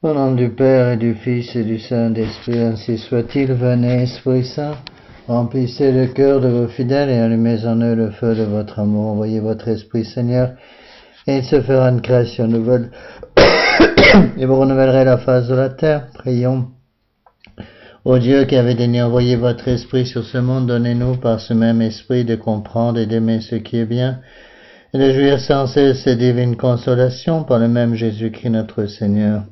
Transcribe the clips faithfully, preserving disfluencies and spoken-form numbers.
Au nom du Père et du Fils et du Saint-Esprit, ainsi soit-il. Venez, Esprit Saint, remplissez le cœur de vos fidèles et allumez en eux le feu de votre amour. Envoyez votre Esprit, Seigneur, et il se fera une création nouvelle, et vous renouvellerez la face de la terre. Prions. Ô Dieu qui avez daigné envoyer votre Esprit sur ce monde, donnez-nous par ce même Esprit de comprendre et d'aimer ce qui est bien, et de jouir sans cesse ces divines consolations par le même Jésus-Christ notre Seigneur.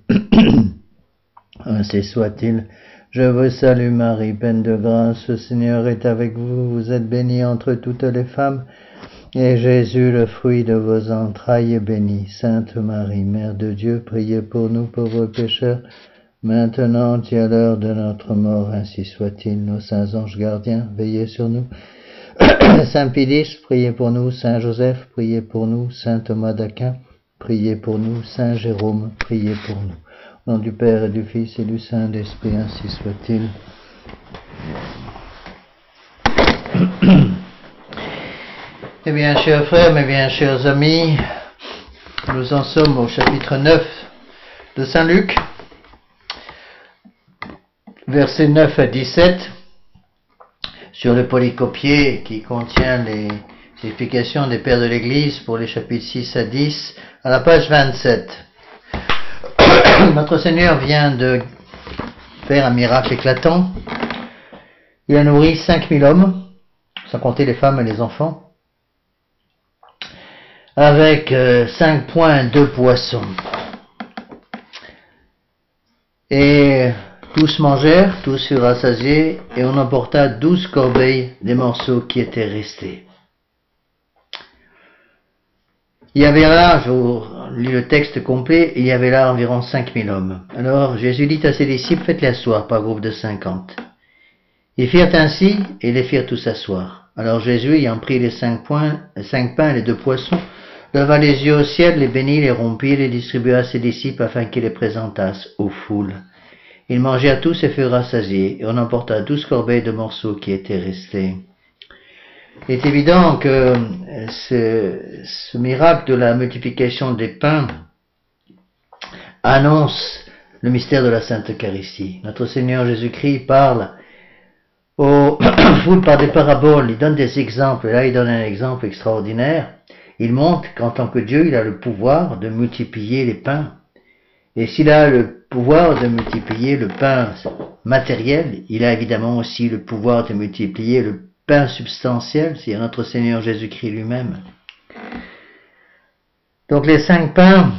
Ainsi soit-il. Je vous salue Marie, pleine de grâce, le Seigneur est avec vous, vous êtes bénie entre toutes les femmes, et Jésus, le fruit de vos entrailles, est béni. Sainte Marie, Mère de Dieu, priez pour nous pauvres pécheurs, maintenant et à l'heure de notre mort, ainsi soit-il. Nos saints anges gardiens, veillez sur nous. Saint Pédis, priez pour nous. Saint Joseph, priez pour nous. Saint Thomas d'Aquin, priez pour nous. Saint Jérôme, priez pour nous. Au nom du Père et du Fils et du Saint-Esprit, ainsi soit-il. Eh bien, chers frères, mes bien chers amis, nous en sommes au chapitre neuf de Saint Luc, versets neuf à dix-sept, sur le polycopier qui contient les explications des pères de l'Église pour les chapitres six à dix, à la page vingt-sept. Notre Seigneur vient de faire un miracle éclatant. Il a nourri cinq mille hommes, sans compter les femmes et les enfants, avec euh, cinq points de poissons. Et tous mangèrent, tous furent rassasiés, et on emporta douze corbeilles des morceaux qui étaient restés. Il y avait là, je vous lis le texte complet, il y avait là environ cinq mille hommes. Alors Jésus dit à ses disciples, faites-les asseoir par groupe de cinquante. Ils firent ainsi, et les firent tous asseoir. Alors Jésus, ayant pris les cinq, points, les cinq pains et les deux poissons, leva les yeux au ciel, les bénit, les rompit, les distribua à ses disciples afin qu'ils les présentassent aux foules. Ils mangèrent tous et furent rassasiés, et on emporta douze corbeilles de morceaux qui étaient restés. Il est évident que ce, ce miracle de la multiplication des pains annonce le mystère de la Sainte Eucharistie. Notre Seigneur Jésus-Christ parle aux foules par des paraboles, il donne des exemples, et là il donne un exemple extraordinaire. Il montre qu'en tant que Dieu, il a le pouvoir de multiplier les pains. Et s'il a le pouvoir de multiplier le pain matériel, il a évidemment aussi le pouvoir de multiplier le pain substantiel, c'est notre Seigneur Jésus-Christ lui-même. Donc les cinq pains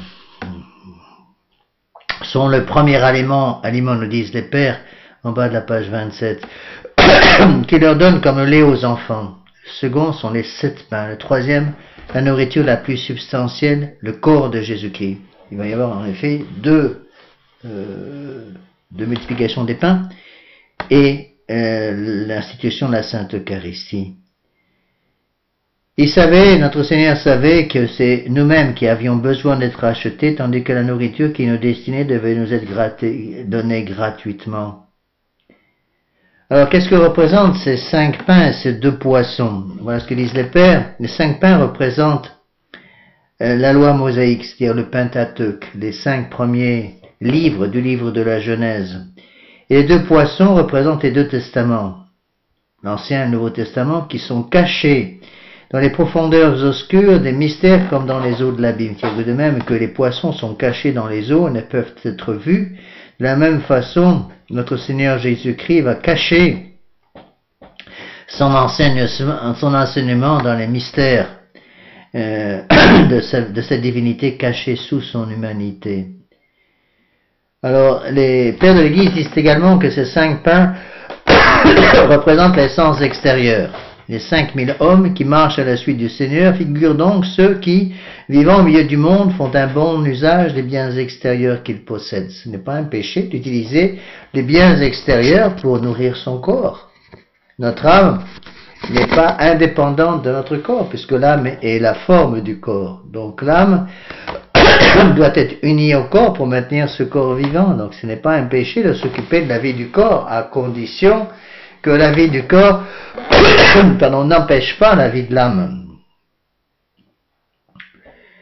sont le premier aliment, aliment nous disent les pères, en bas de la page vingt-sept, qui leur donne comme lait aux enfants. Le second sont les sept pains. Le troisième, la nourriture la plus substantielle, le corps de Jésus-Christ. Il va y avoir en effet deux euh, de multiplication des pains et euh, l'institution de la Sainte Eucharistie. Il savait, notre Seigneur savait que c'est nous-mêmes qui avions besoin d'être achetés, tandis que la nourriture qui nous destinait devait nous être grat- donnée gratuitement. Alors, qu'est-ce que représentent ces cinq pains et ces deux poissons? Voilà ce que disent les pères. Les cinq pains représentent euh, la loi mosaïque, c'est-à-dire le Pentateuque, les cinq premiers livres du livre de la Genèse. Et les deux poissons représentent les deux testaments, l'Ancien et le Nouveau Testament, qui sont cachés dans les profondeurs obscures des mystères comme dans les eaux de l'abîme. C'est de même que les poissons sont cachés dans les eaux et ne peuvent être vus. De la même façon, notre Seigneur Jésus-Christ va cacher son enseignement, son enseignement dans les mystères euh, de, sa, de sa divinité cachée sous son humanité. Alors, les pères de l'Église disent également que ces cinq pains représentent l'essence extérieure. Les cinq mille hommes qui marchent à la suite du Seigneur figurent donc ceux qui, vivant au milieu du monde, font un bon usage des biens extérieurs qu'ils possèdent. Ce n'est pas un péché d'utiliser les biens extérieurs pour nourrir son corps. Notre âme n'est pas indépendante de notre corps, puisque l'âme est la forme du corps. Donc l'âme doit être unie au corps pour maintenir ce corps vivant. Donc ce n'est pas un péché de s'occuper de la vie du corps, à condition que la vie du corps pardon, n'empêche pas la vie de l'âme.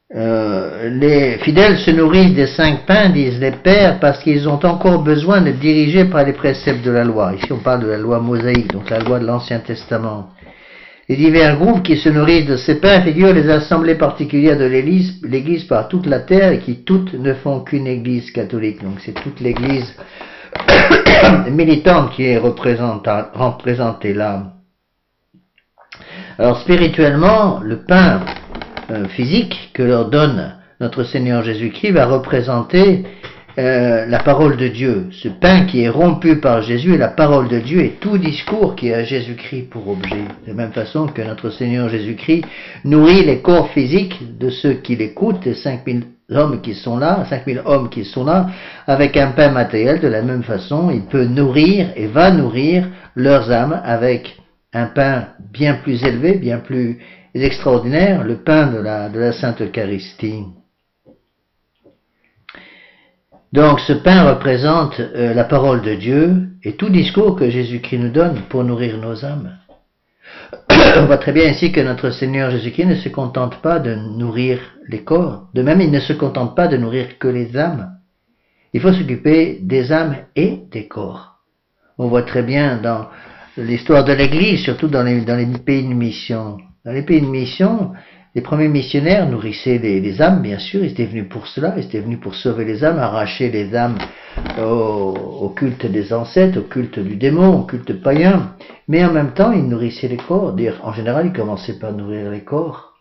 Euh, les fidèles se nourrissent des cinq pains, disent les pères, parce qu'ils ont encore besoin d'être dirigés par les préceptes de la loi. Ici on parle de la loi mosaïque, donc la loi de l'Ancien Testament. Les divers groupes qui se nourrissent de ces pains figurent les assemblées particulières de l'Église, l'Église par toute la terre, et qui toutes ne font qu'une Église catholique. Donc c'est toute l'Église militante qui est représentée là. Alors spirituellement, le pain euh, physique que leur donne notre Seigneur Jésus-Christ va représenter euh, la parole de Dieu. Ce pain qui est rompu par Jésus est la parole de Dieu et tout discours qui a Jésus-Christ pour objet. De la même façon que notre Seigneur Jésus-Christ nourrit les corps physiques de ceux qui l'écoutent, les cinq mille hommes qui sont là, cinq mille hommes qui sont là, avec un pain matériel. De la même façon, il peut nourrir et va nourrir leurs âmes avec un pain bien plus élevé, bien plus extraordinaire, le pain de la, de la Sainte Eucharistie. Donc ce pain représente euh, la parole de Dieu et tout discours que Jésus-Christ nous donne pour nourrir nos âmes. On voit très bien ici que notre Seigneur Jésus-Christ ne se contente pas de nourrir les corps. De même, il ne se contente pas de nourrir que les âmes. Il faut s'occuper des âmes et des corps. On voit très bien dans l'histoire de l'Église, surtout dans les, dans les pays de mission. Dans les pays de mission, les premiers missionnaires nourrissaient les, les âmes, bien sûr, ils étaient venus pour cela, ils étaient venus pour sauver les âmes, arracher les âmes au, au culte des ancêtres, au culte du démon, au culte païen, mais en même temps, ils nourrissaient les corps. En général, ils commençaient par nourrir les corps.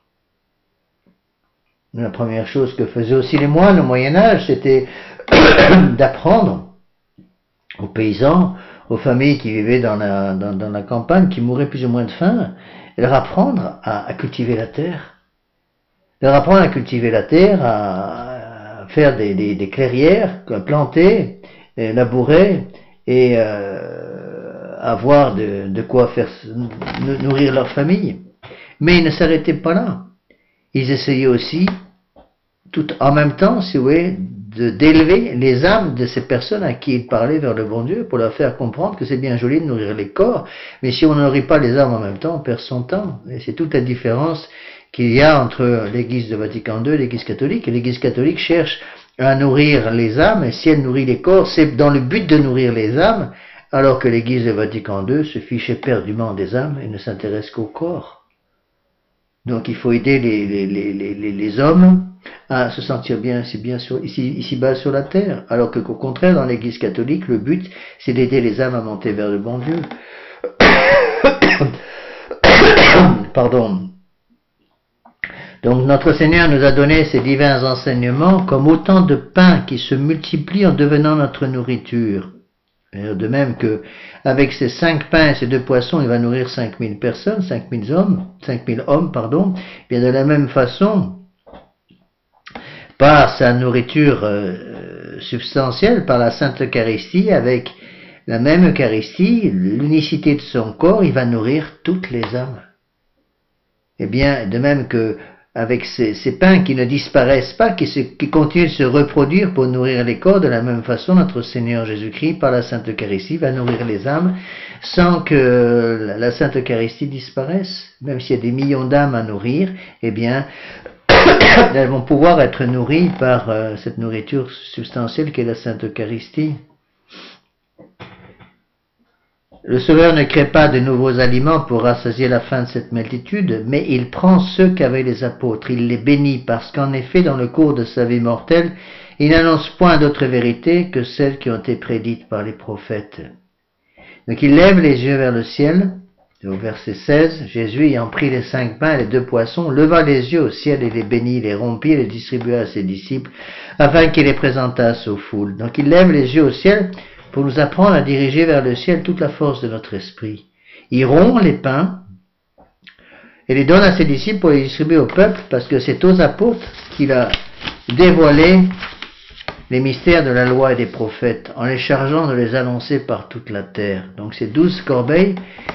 La première chose que faisaient aussi les moines au Moyen-Âge, c'était d'apprendre aux paysans, aux familles qui vivaient dans la, dans, dans la campagne, qui mouraient plus ou moins de faim, et leur apprendre à, à cultiver la terre. Leur apprendre à cultiver la terre, à, à faire des, des, des clairières, à planter, et labourer, et euh, avoir de, de quoi faire nourrir leur famille. Mais ils ne s'arrêtaient pas là. Ils essayaient aussi, tout en même temps, si vous voulez, de, d'élever les âmes de ces personnes à qui ils parlaient vers le bon Dieu, pour leur faire comprendre que c'est bien joli de nourrir les corps, mais si on ne nourrit pas les âmes en même temps, on perd son temps. Et c'est toute la différence qu'il y a entre l'Église de Vatican deux et l'Église catholique. Et l'Église catholique cherche à nourrir les âmes, et si elle nourrit les corps, c'est dans le but de nourrir les âmes, alors que l'Église de Vatican deux se fiche éperdument des âmes et ne s'intéresse qu'au corps. Donc il faut aider les, les, les, les, les hommes à se sentir bien, ici, bien sur, ici, ici-bas sur la terre, alors que, qu'au contraire, dans l'Église catholique, le but, c'est d'aider les âmes à monter vers le bon Dieu. Pardon. Donc notre Seigneur nous a donné ces divins enseignements comme autant de pains qui se multiplient en devenant notre nourriture. De même que avec ces cinq pains et ces deux poissons, il va nourrir cinq mille personnes, cinq mille hommes, cinq mille hommes, pardon. Bien de la même façon, par sa nourriture euh, substantielle, par la Sainte Eucharistie, avec la même Eucharistie, l'unicité de son corps, il va nourrir toutes les âmes. Eh bien, de même que avec ces, ces pains qui ne disparaissent pas, qui, se, qui continuent de se reproduire pour nourrir les corps, de la même façon, notre Seigneur Jésus-Christ, par la Sainte Eucharistie, va nourrir les âmes sans que la Sainte Eucharistie disparaisse. Même s'il y a des millions d'âmes à nourrir, eh bien, elles vont pouvoir être nourries par euh, cette nourriture substantielle qu'est la Sainte Eucharistie. Le Sauveur ne crée pas de nouveaux aliments pour rassasier la faim de cette multitude, mais il prend ceux qu'avaient les apôtres, il les bénit, parce qu'en effet, dans le cours de sa vie mortelle, il n'annonce point d'autre vérité que celles qui ont été prédites par les prophètes. Donc il lève les yeux vers le ciel, au verset seize, Jésus ayant pris les cinq pains et les deux poissons, leva les yeux au ciel et les bénit, les rompit et les distribua à ses disciples, afin qu'ils les présentassent aux foules. Donc il lève les yeux au ciel, pour nous apprendre à diriger vers le ciel toute la force de notre esprit. Il rompt les pains et les donne à ses disciples pour les distribuer au peuple, parce que c'est aux apôtres qu'il a dévoilé les mystères de la loi et des prophètes, en les chargeant de les annoncer par toute la terre. Donc ces douze corbeilles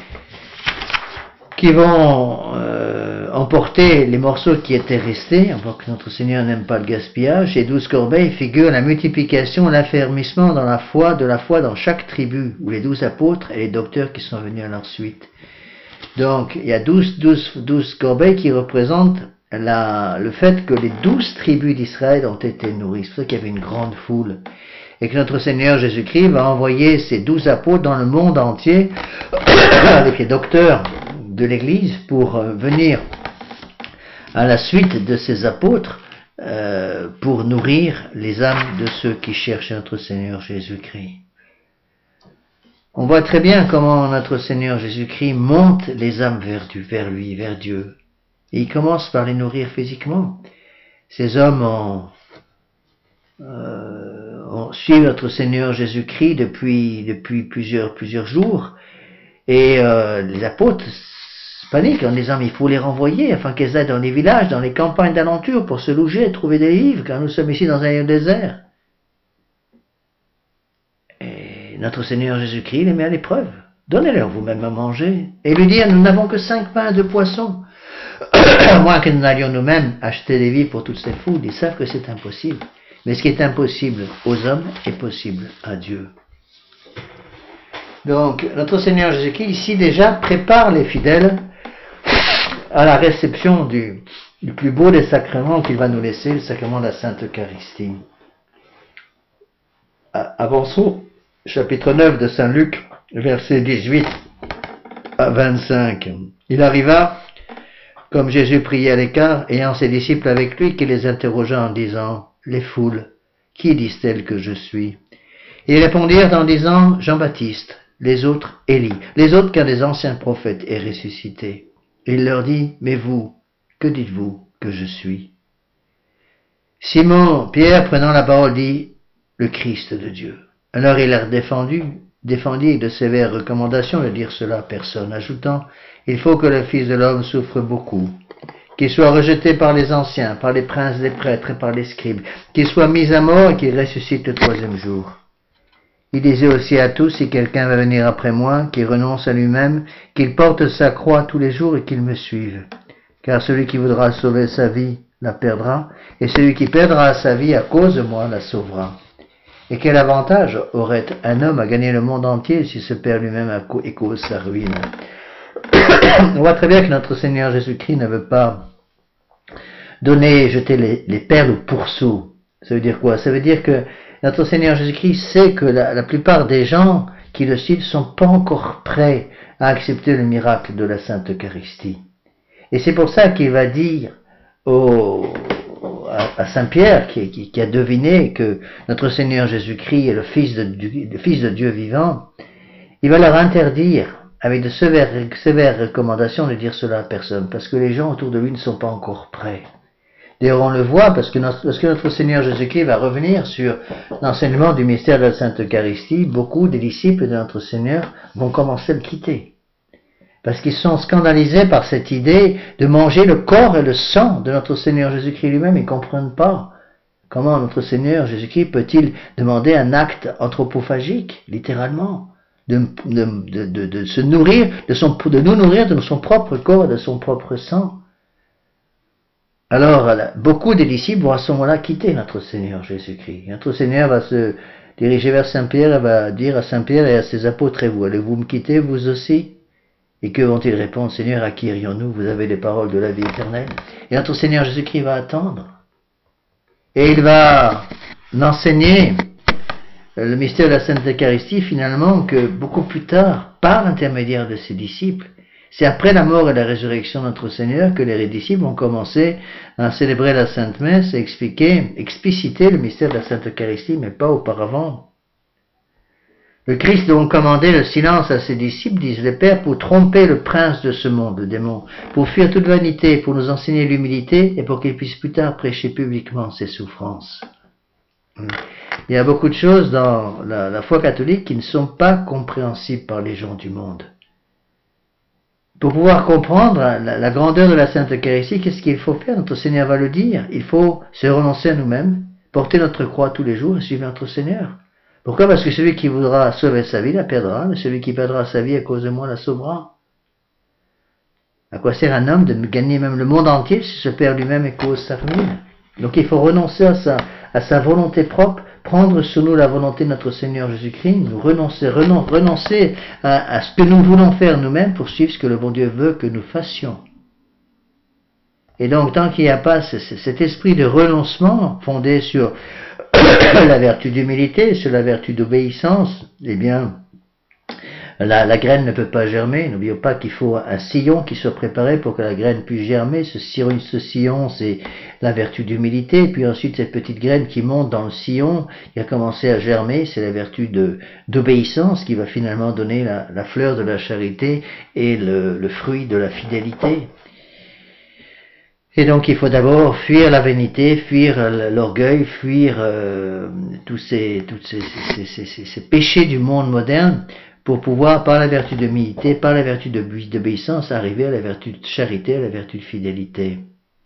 qui vont euh, emporter les morceaux qui étaient restés, alors que notre Seigneur n'aime pas le gaspillage. Ces douze corbeilles figurent la multiplication, l'affermissement dans la foi, de la foi dans chaque tribu, où les douze apôtres et les docteurs qui sont venus à leur suite. Donc il y a douze, douze, douze corbeilles qui représentent la, le fait que les douze tribus d'Israël ont été nourries. C'est pour ça qu'il y avait une grande foule. Et que notre Seigneur Jésus-Christ va envoyer ses douze apôtres dans le monde entier avec les docteurs de l'Église pour euh, venir à la suite de ces apôtres euh, pour nourrir les âmes de ceux qui cherchent notre Seigneur Jésus-Christ. On voit très bien comment notre Seigneur Jésus-Christ monte les âmes vers, vers lui, vers Dieu. Et il commence par les nourrir physiquement. Ces hommes ont, euh, ont suivi notre Seigneur Jésus-Christ depuis, depuis plusieurs, plusieurs jours. Et euh, les apôtres paniquent en disant, mais il faut les renvoyer afin qu'ils aillent dans les villages, dans les campagnes d'alentour pour se loger, trouver des livres, car nous sommes ici dans un désert. Et notre Seigneur Jésus-Christ les met à l'épreuve. Donnez-leur vous-même à manger. Et lui dire, nous n'avons que cinq pains et deux poissons. À moins que nous n'allions nous-mêmes acheter des vivres pour toutes ces foules, ils savent que c'est impossible. Mais ce qui est impossible aux hommes est possible à Dieu. Donc, notre Seigneur Jésus-Christ, ici déjà, prépare les fidèles à la réception du, du plus beau des sacrements qu'il va nous laisser, le sacrement de la Sainte Eucharistie. Avançons, chapitre neuf de Saint Luc, versets dix-huit à vingt-cinq. Il arriva, comme Jésus priait à l'écart, ayant ses disciples avec lui, qu'il les interrogea en disant, « Les foules, qui disent-elles que je suis ?» Et ils répondirent en disant, « Jean-Baptiste, les autres, Élie, les autres qu'un des anciens prophètes est ressuscité. » Et il leur dit, « Mais vous, que dites-vous que je suis ?» Simon, Pierre, prenant la parole, dit, « Le Christ de Dieu. » Alors il leur défendu, défendit de sévères recommandations de dire cela à personne, ajoutant, « Il faut que le Fils de l'homme souffre beaucoup, qu'il soit rejeté par les anciens, par les princes des prêtres et par les scribes, qu'il soit mis à mort et qu'il ressuscite le troisième jour. » Il disait aussi à tous, si quelqu'un va venir après moi, qu'il renonce à lui-même, qu'il porte sa croix tous les jours et qu'il me suive. Car celui qui voudra sauver sa vie la perdra, et celui qui perdra sa vie à cause de moi la sauvera. Et quel avantage aurait un homme à gagner le monde entier s'il se perd lui-même et cause sa ruine? On voit très bien que notre Seigneur Jésus-Christ ne veut pas donner, jeter les, les perles au pourceau. Ça veut dire quoi? Ça veut dire que notre Seigneur Jésus-Christ sait que la, la plupart des gens qui le suivent ne sont pas encore prêts à accepter le miracle de la Sainte Eucharistie. Et c'est pour ça qu'il va dire au, à, à Saint Pierre, qui, qui, qui a deviné que notre Seigneur Jésus-Christ est le Fils de, le Fils de Dieu vivant, il va leur interdire, avec de sévères, sévères recommandations, de dire cela à personne, parce que les gens autour de lui ne sont pas encore prêts. D'ailleurs, on le voit parce que, notre, parce que notre Seigneur Jésus-Christ va revenir sur l'enseignement du mystère de la Sainte Eucharistie. Beaucoup des disciples de notre Seigneur vont commencer à le quitter. Parce qu'ils sont scandalisés par cette idée de manger le corps et le sang de notre Seigneur Jésus-Christ lui-même. Ils ne comprennent pas comment notre Seigneur Jésus-Christ peut-il demander un acte anthropophagique, littéralement, de, de, de, de, de se nourrir, de, son, de nous nourrir de son propre corps et de son propre sang. Alors, beaucoup des disciples vont à ce moment-là quitter notre Seigneur Jésus-Christ. Notre Seigneur va se diriger vers Saint-Pierre et va dire à Saint-Pierre et à ses apôtres, et vous, allez-vous me quitter, vous aussi? Et que vont-ils répondre? Seigneur, à qui irions-nous? Vous avez les paroles de la vie éternelle. Et notre Seigneur Jésus-Christ va attendre. Et il va enseigner le mystère de la Sainte Eucharistie, finalement, que beaucoup plus tard, par l'intermédiaire de ses disciples, c'est après la mort et la résurrection de notre Seigneur que les disciples ont commencé à célébrer la Sainte Messe et expliquer, expliciter le mystère de la Sainte Eucharistie, mais pas auparavant. Le Christ donc commandait le silence à ses disciples, disent les Pères, pour tromper le prince de ce monde, le démon, pour fuir toute vanité, pour nous enseigner l'humilité et pour qu'il puisse plus tard prêcher publiquement ses souffrances. Il y a beaucoup de choses dans la, la foi catholique qui ne sont pas compréhensibles par les gens du monde. Pour pouvoir comprendre la, la grandeur de la Sainte Eucharistie, qu'est-ce qu'il faut faire? Notre Seigneur va le dire. Il faut se renoncer à nous-mêmes, porter notre croix tous les jours et suivre notre Seigneur. Pourquoi? Parce que celui qui voudra sauver sa vie la perdra, mais celui qui perdra sa vie à cause de moi la sauvera. À quoi sert un homme de gagner même le monde entier s'il se perd lui-même et cause sa ruine? Donc il faut renoncer à sa, à sa volonté propre, prendre sur nous la volonté de notre Seigneur Jésus-Christ, nous renoncer, renoncer, renoncer à, à ce que nous voulons faire nous-mêmes pour suivre ce que le bon Dieu veut que nous fassions. Et donc, tant qu'il n'y a pas ce, ce, cet esprit de renoncement fondé sur la vertu d'humilité, sur la vertu d'obéissance, eh bien, la, la graine ne peut pas germer. N'oublions pas qu'il faut un sillon qui soit préparé pour que la graine puisse germer. Ce sillon, ce sillon, c'est la vertu d'humilité. Puis ensuite, cette petite graine qui monte dans le sillon, qui a commencé à germer, c'est la vertu de, d'obéissance qui va finalement donner la, la fleur de la charité et le, le fruit de la fidélité. Et donc il faut d'abord fuir la vanité, fuir l'orgueil, fuir euh, tous, ces, tous ces, ces, ces, ces, ces péchés du monde moderne pour pouvoir, par la vertu d'humilité, par la vertu d'obéissance, arriver à la vertu de charité, à la vertu de fidélité.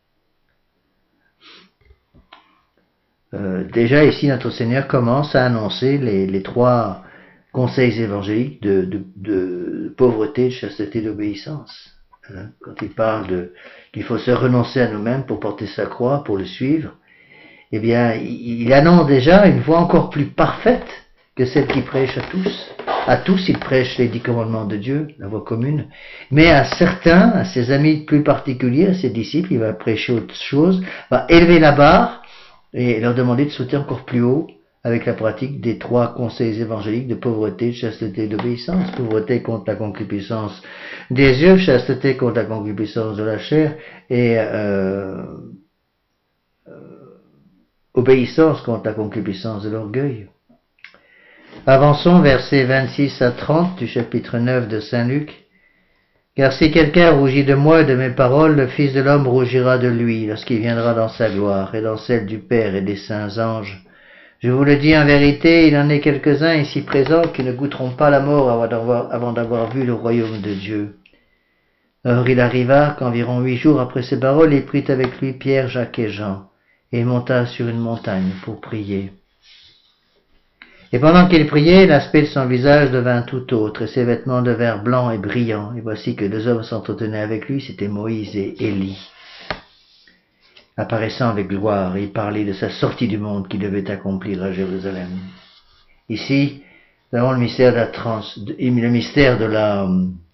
Euh, déjà ici, notre Seigneur commence à annoncer les, les trois conseils évangéliques de, de, de pauvreté, de chasteté, d'obéissance. Quand il parle de qu'il faut se renoncer à nous-mêmes pour porter sa croix, pour le suivre, eh bien, il annonce déjà une voie encore plus parfaite que celle qui prêche à tous. À tous, il prêche les dix commandements de Dieu, la voie commune, mais à certains, à ses amis plus particuliers, à ses disciples, il va prêcher autre chose, va élever la barre et leur demander de sauter encore plus haut avec la pratique des trois conseils évangéliques de pauvreté, de chasteté et d'obéissance. Pauvreté contre la concupiscence des yeux, chasteté contre la concupiscence de la chair, et euh, euh, obéissance contre la concupiscence de l'orgueil. Avançons versets vingt-six à trente du chapitre neuf de Saint Luc. Car si quelqu'un rougit de moi et de mes paroles, le Fils de l'homme rougira de lui lorsqu'il viendra dans sa gloire et dans celle du Père et des saints anges. Je vous le dis en vérité, il en est quelques-uns ici présents qui ne goûteront pas la mort avant d'avoir vu le royaume de Dieu. Or il arriva qu'environ huit jours après ces paroles, il prit avec lui Pierre, Jacques et Jean, et monta sur une montagne pour prier. Et pendant qu'il priait, l'aspect de son visage devint tout autre, et ses vêtements devinrent blancs et brillants. Et voici que deux hommes s'entretenaient avec lui, c'étaient Moïse et Élie. Apparaissant avec gloire, il parlait de sa sortie du monde qui devait accomplir à Jérusalem. Ici, nous avons le mystère de la trans, le mystère de la,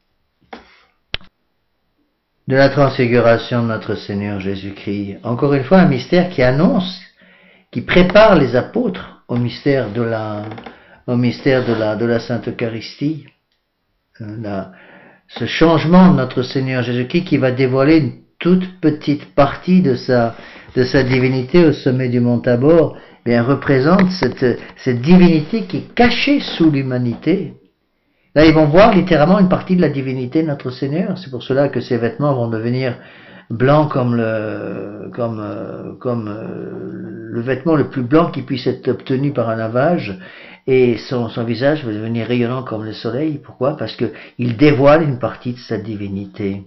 de la transfiguration de notre Seigneur Jésus-Christ. Encore une fois, un mystère qui annonce, qui prépare les apôtres au mystère de la, au mystère de la, de la Sainte Eucharistie. La, ce changement de notre Seigneur Jésus-Christ qui va dévoiler une toute petite partie de sa, de sa divinité au sommet du mont Tabor, eh bien, représente cette, cette divinité qui est cachée sous l'humanité. Là, ils vont voir littéralement une partie de la divinité de notre Seigneur. C'est pour cela que ses vêtements vont devenir blancs comme le, comme, euh, comme euh, le vêtement le plus blanc qui puisse être obtenu par un lavage. Et son, son visage va devenir rayonnant comme le soleil. Pourquoi? Parce que il dévoile une partie de sa divinité.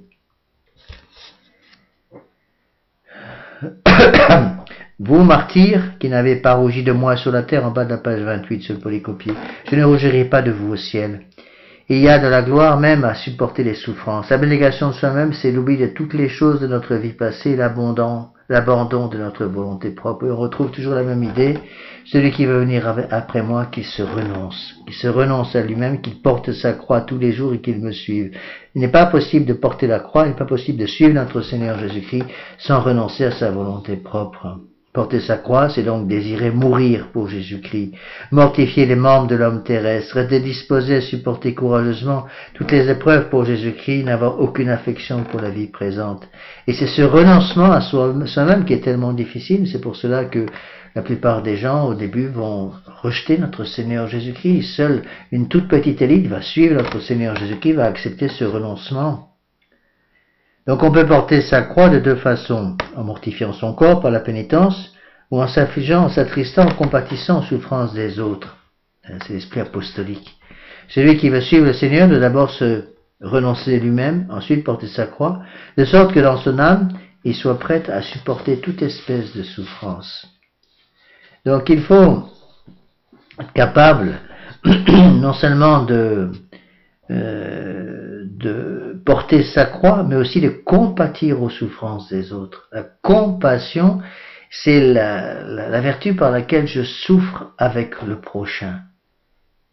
Vous, martyrs, qui n'avez pas rougi de moi sur la terre, en bas de la page vingt-huit sur le polycopier, je ne rougirai pas de vous au ciel. Il y a de la gloire même à supporter les souffrances. L'abnégation de soi-même, c'est l'oubli de toutes les choses de notre vie passée, l'abandon, l'abandon de notre volonté propre. Et on retrouve toujours la même idée. Celui qui veut venir après moi, qu'il se renonce, qu'il se renonce à lui-même, qu'il porte sa croix tous les jours et qu'il me suive. Il n'est pas possible de porter la croix, il n'est pas possible de suivre notre Seigneur Jésus-Christ sans renoncer à sa volonté propre. Porter sa croix, c'est donc désirer mourir pour Jésus-Christ, mortifier les membres de l'homme terrestre, être disposé à supporter courageusement toutes les épreuves pour Jésus-Christ, n'avoir aucune affection pour la vie présente. Et c'est ce renoncement à soi-même qui est tellement difficile, c'est pour cela que la plupart des gens, au début, vont rejeter notre Seigneur Jésus-Christ. Seule une toute petite élite va suivre notre Seigneur Jésus-Christ, va accepter ce renoncement. Donc on peut porter sa croix de deux façons, en mortifiant son corps par la pénitence, ou en s'affligeant, en s'attristant, en compatissant aux souffrances des autres. C'est l'esprit apostolique. Celui qui veut suivre le Seigneur doit d'abord se renoncer lui-même, ensuite porter sa croix, de sorte que dans son âme, il soit prêt à supporter toute espèce de souffrance. Donc il faut être capable non seulement de, euh, de porter sa croix, mais aussi de compatir aux souffrances des autres. La compassion, c'est la, la, la vertu par laquelle je souffre avec le prochain.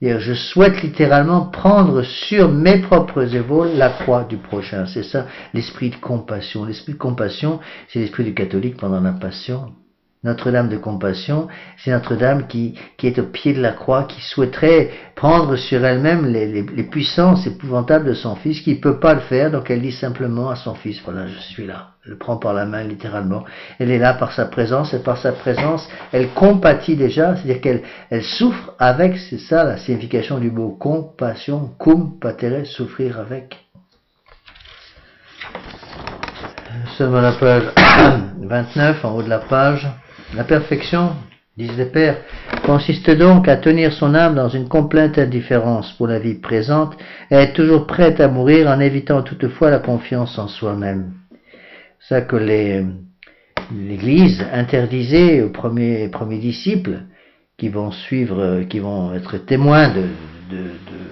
C'est-à-dire, je souhaite littéralement prendre sur mes propres épaules la croix du prochain. C'est ça, l'esprit de compassion. L'esprit de compassion, c'est l'esprit du catholique pendant la Passion. Notre-Dame de compassion, c'est Notre-Dame qui, qui est au pied de la croix, qui souhaiterait prendre sur elle-même les, les, les puissances épouvantables de son fils, qui ne peut pas le faire, donc elle dit simplement à son fils, voilà, je suis là. Elle le prend par la main, littéralement. Elle est là par sa présence, et par sa présence, elle compatit déjà, c'est-à-dire qu'elle elle souffre avec, c'est ça la signification du mot compassion, cum patere, souffrir avec. Seulement la page vingt-neuf, en haut de la page. La perfection, disent les pères, consiste donc à tenir son âme dans une complète indifférence pour la vie présente et à être toujours prête à mourir en évitant toutefois la confiance en soi-même. C'est ça que les, l'Église interdisait aux premiers, premiers disciples qui vont suivre, qui vont être témoins de, de,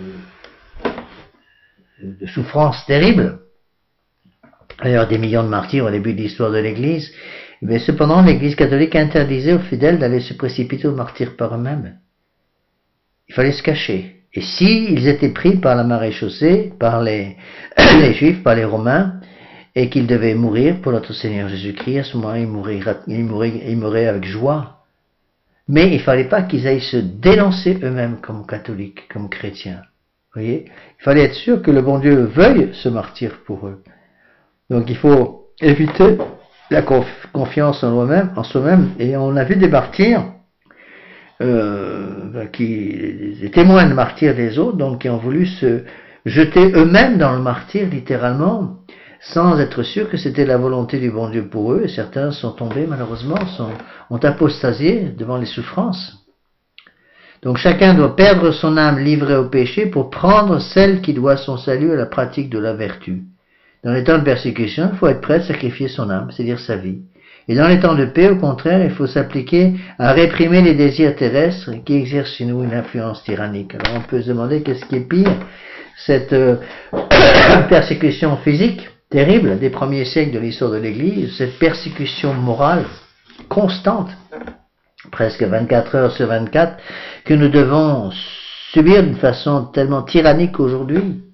de, de souffrances terribles. D'ailleurs, des millions de martyrs au début de l'histoire de l'Église. Mais cependant, l'Église catholique interdisait aux fidèles d'aller se précipiter au martyre par eux-mêmes. Il fallait se cacher. Et si ils étaient pris par la maréchaussée, par les, les Juifs, par les Romains, et qu'ils devaient mourir pour notre Seigneur Jésus-Christ, à ce moment-là, ils mouraient, ils, mouraient, ils mouraient avec joie. Mais il ne fallait pas qu'ils aillent se dénoncer eux-mêmes comme catholiques, comme chrétiens. Vous voyez ? Il fallait être sûr que le bon Dieu veuille ce martyre pour eux. Donc il faut éviter la conf- confiance en soi-même, en soi-même, et on a vu des martyrs euh, qui, des témoins de martyrs des autres, donc qui ont voulu se jeter eux-mêmes dans le martyr, littéralement, sans être sûrs que c'était la volonté du bon Dieu pour eux, et certains sont tombés, malheureusement, sont, ont apostasié devant les souffrances. Donc chacun doit perdre son âme livrée au péché pour prendre celle qui doit son salut à la pratique de la vertu. Dans les temps de persécution, il faut être prêt à sacrifier son âme, c'est-à-dire sa vie. Et dans les temps de paix, au contraire, il faut s'appliquer à réprimer les désirs terrestres qui exercent chez nous une influence tyrannique. Alors on peut se demander qu'est-ce qui est pire, cette euh, persécution physique terrible des premiers siècles de l'histoire de l'Église, cette persécution morale constante, presque vingt-quatre heures sur vingt-quatre, que nous devons subir d'une façon tellement tyrannique aujourd'hui.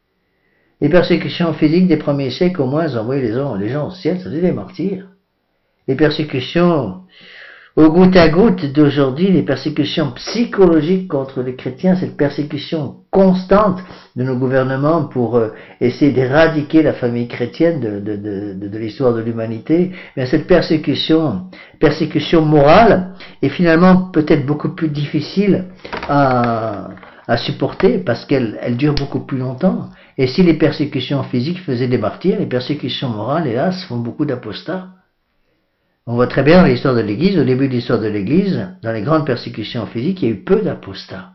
Les persécutions physiques des premiers siècles, au moins, envoyaient les gens, les gens au ciel, ça faisait des martyrs. Les persécutions au goutte à goutte d'aujourd'hui, les persécutions psychologiques contre les chrétiens, cette persécution constante de nos gouvernements pour euh, essayer d'éradiquer la famille chrétienne de, de, de, de, de l'histoire de l'humanité, mais cette persécution, persécution morale est finalement peut-être beaucoup plus difficile à, à supporter parce qu'elle elle dure beaucoup plus longtemps. Et si les persécutions physiques faisaient des martyrs, les persécutions morales, hélas, font beaucoup d'apostats. On voit très bien dans l'histoire de l'Église, au début de l'histoire de l'Église, dans les grandes persécutions physiques, il y a eu peu d'apostats.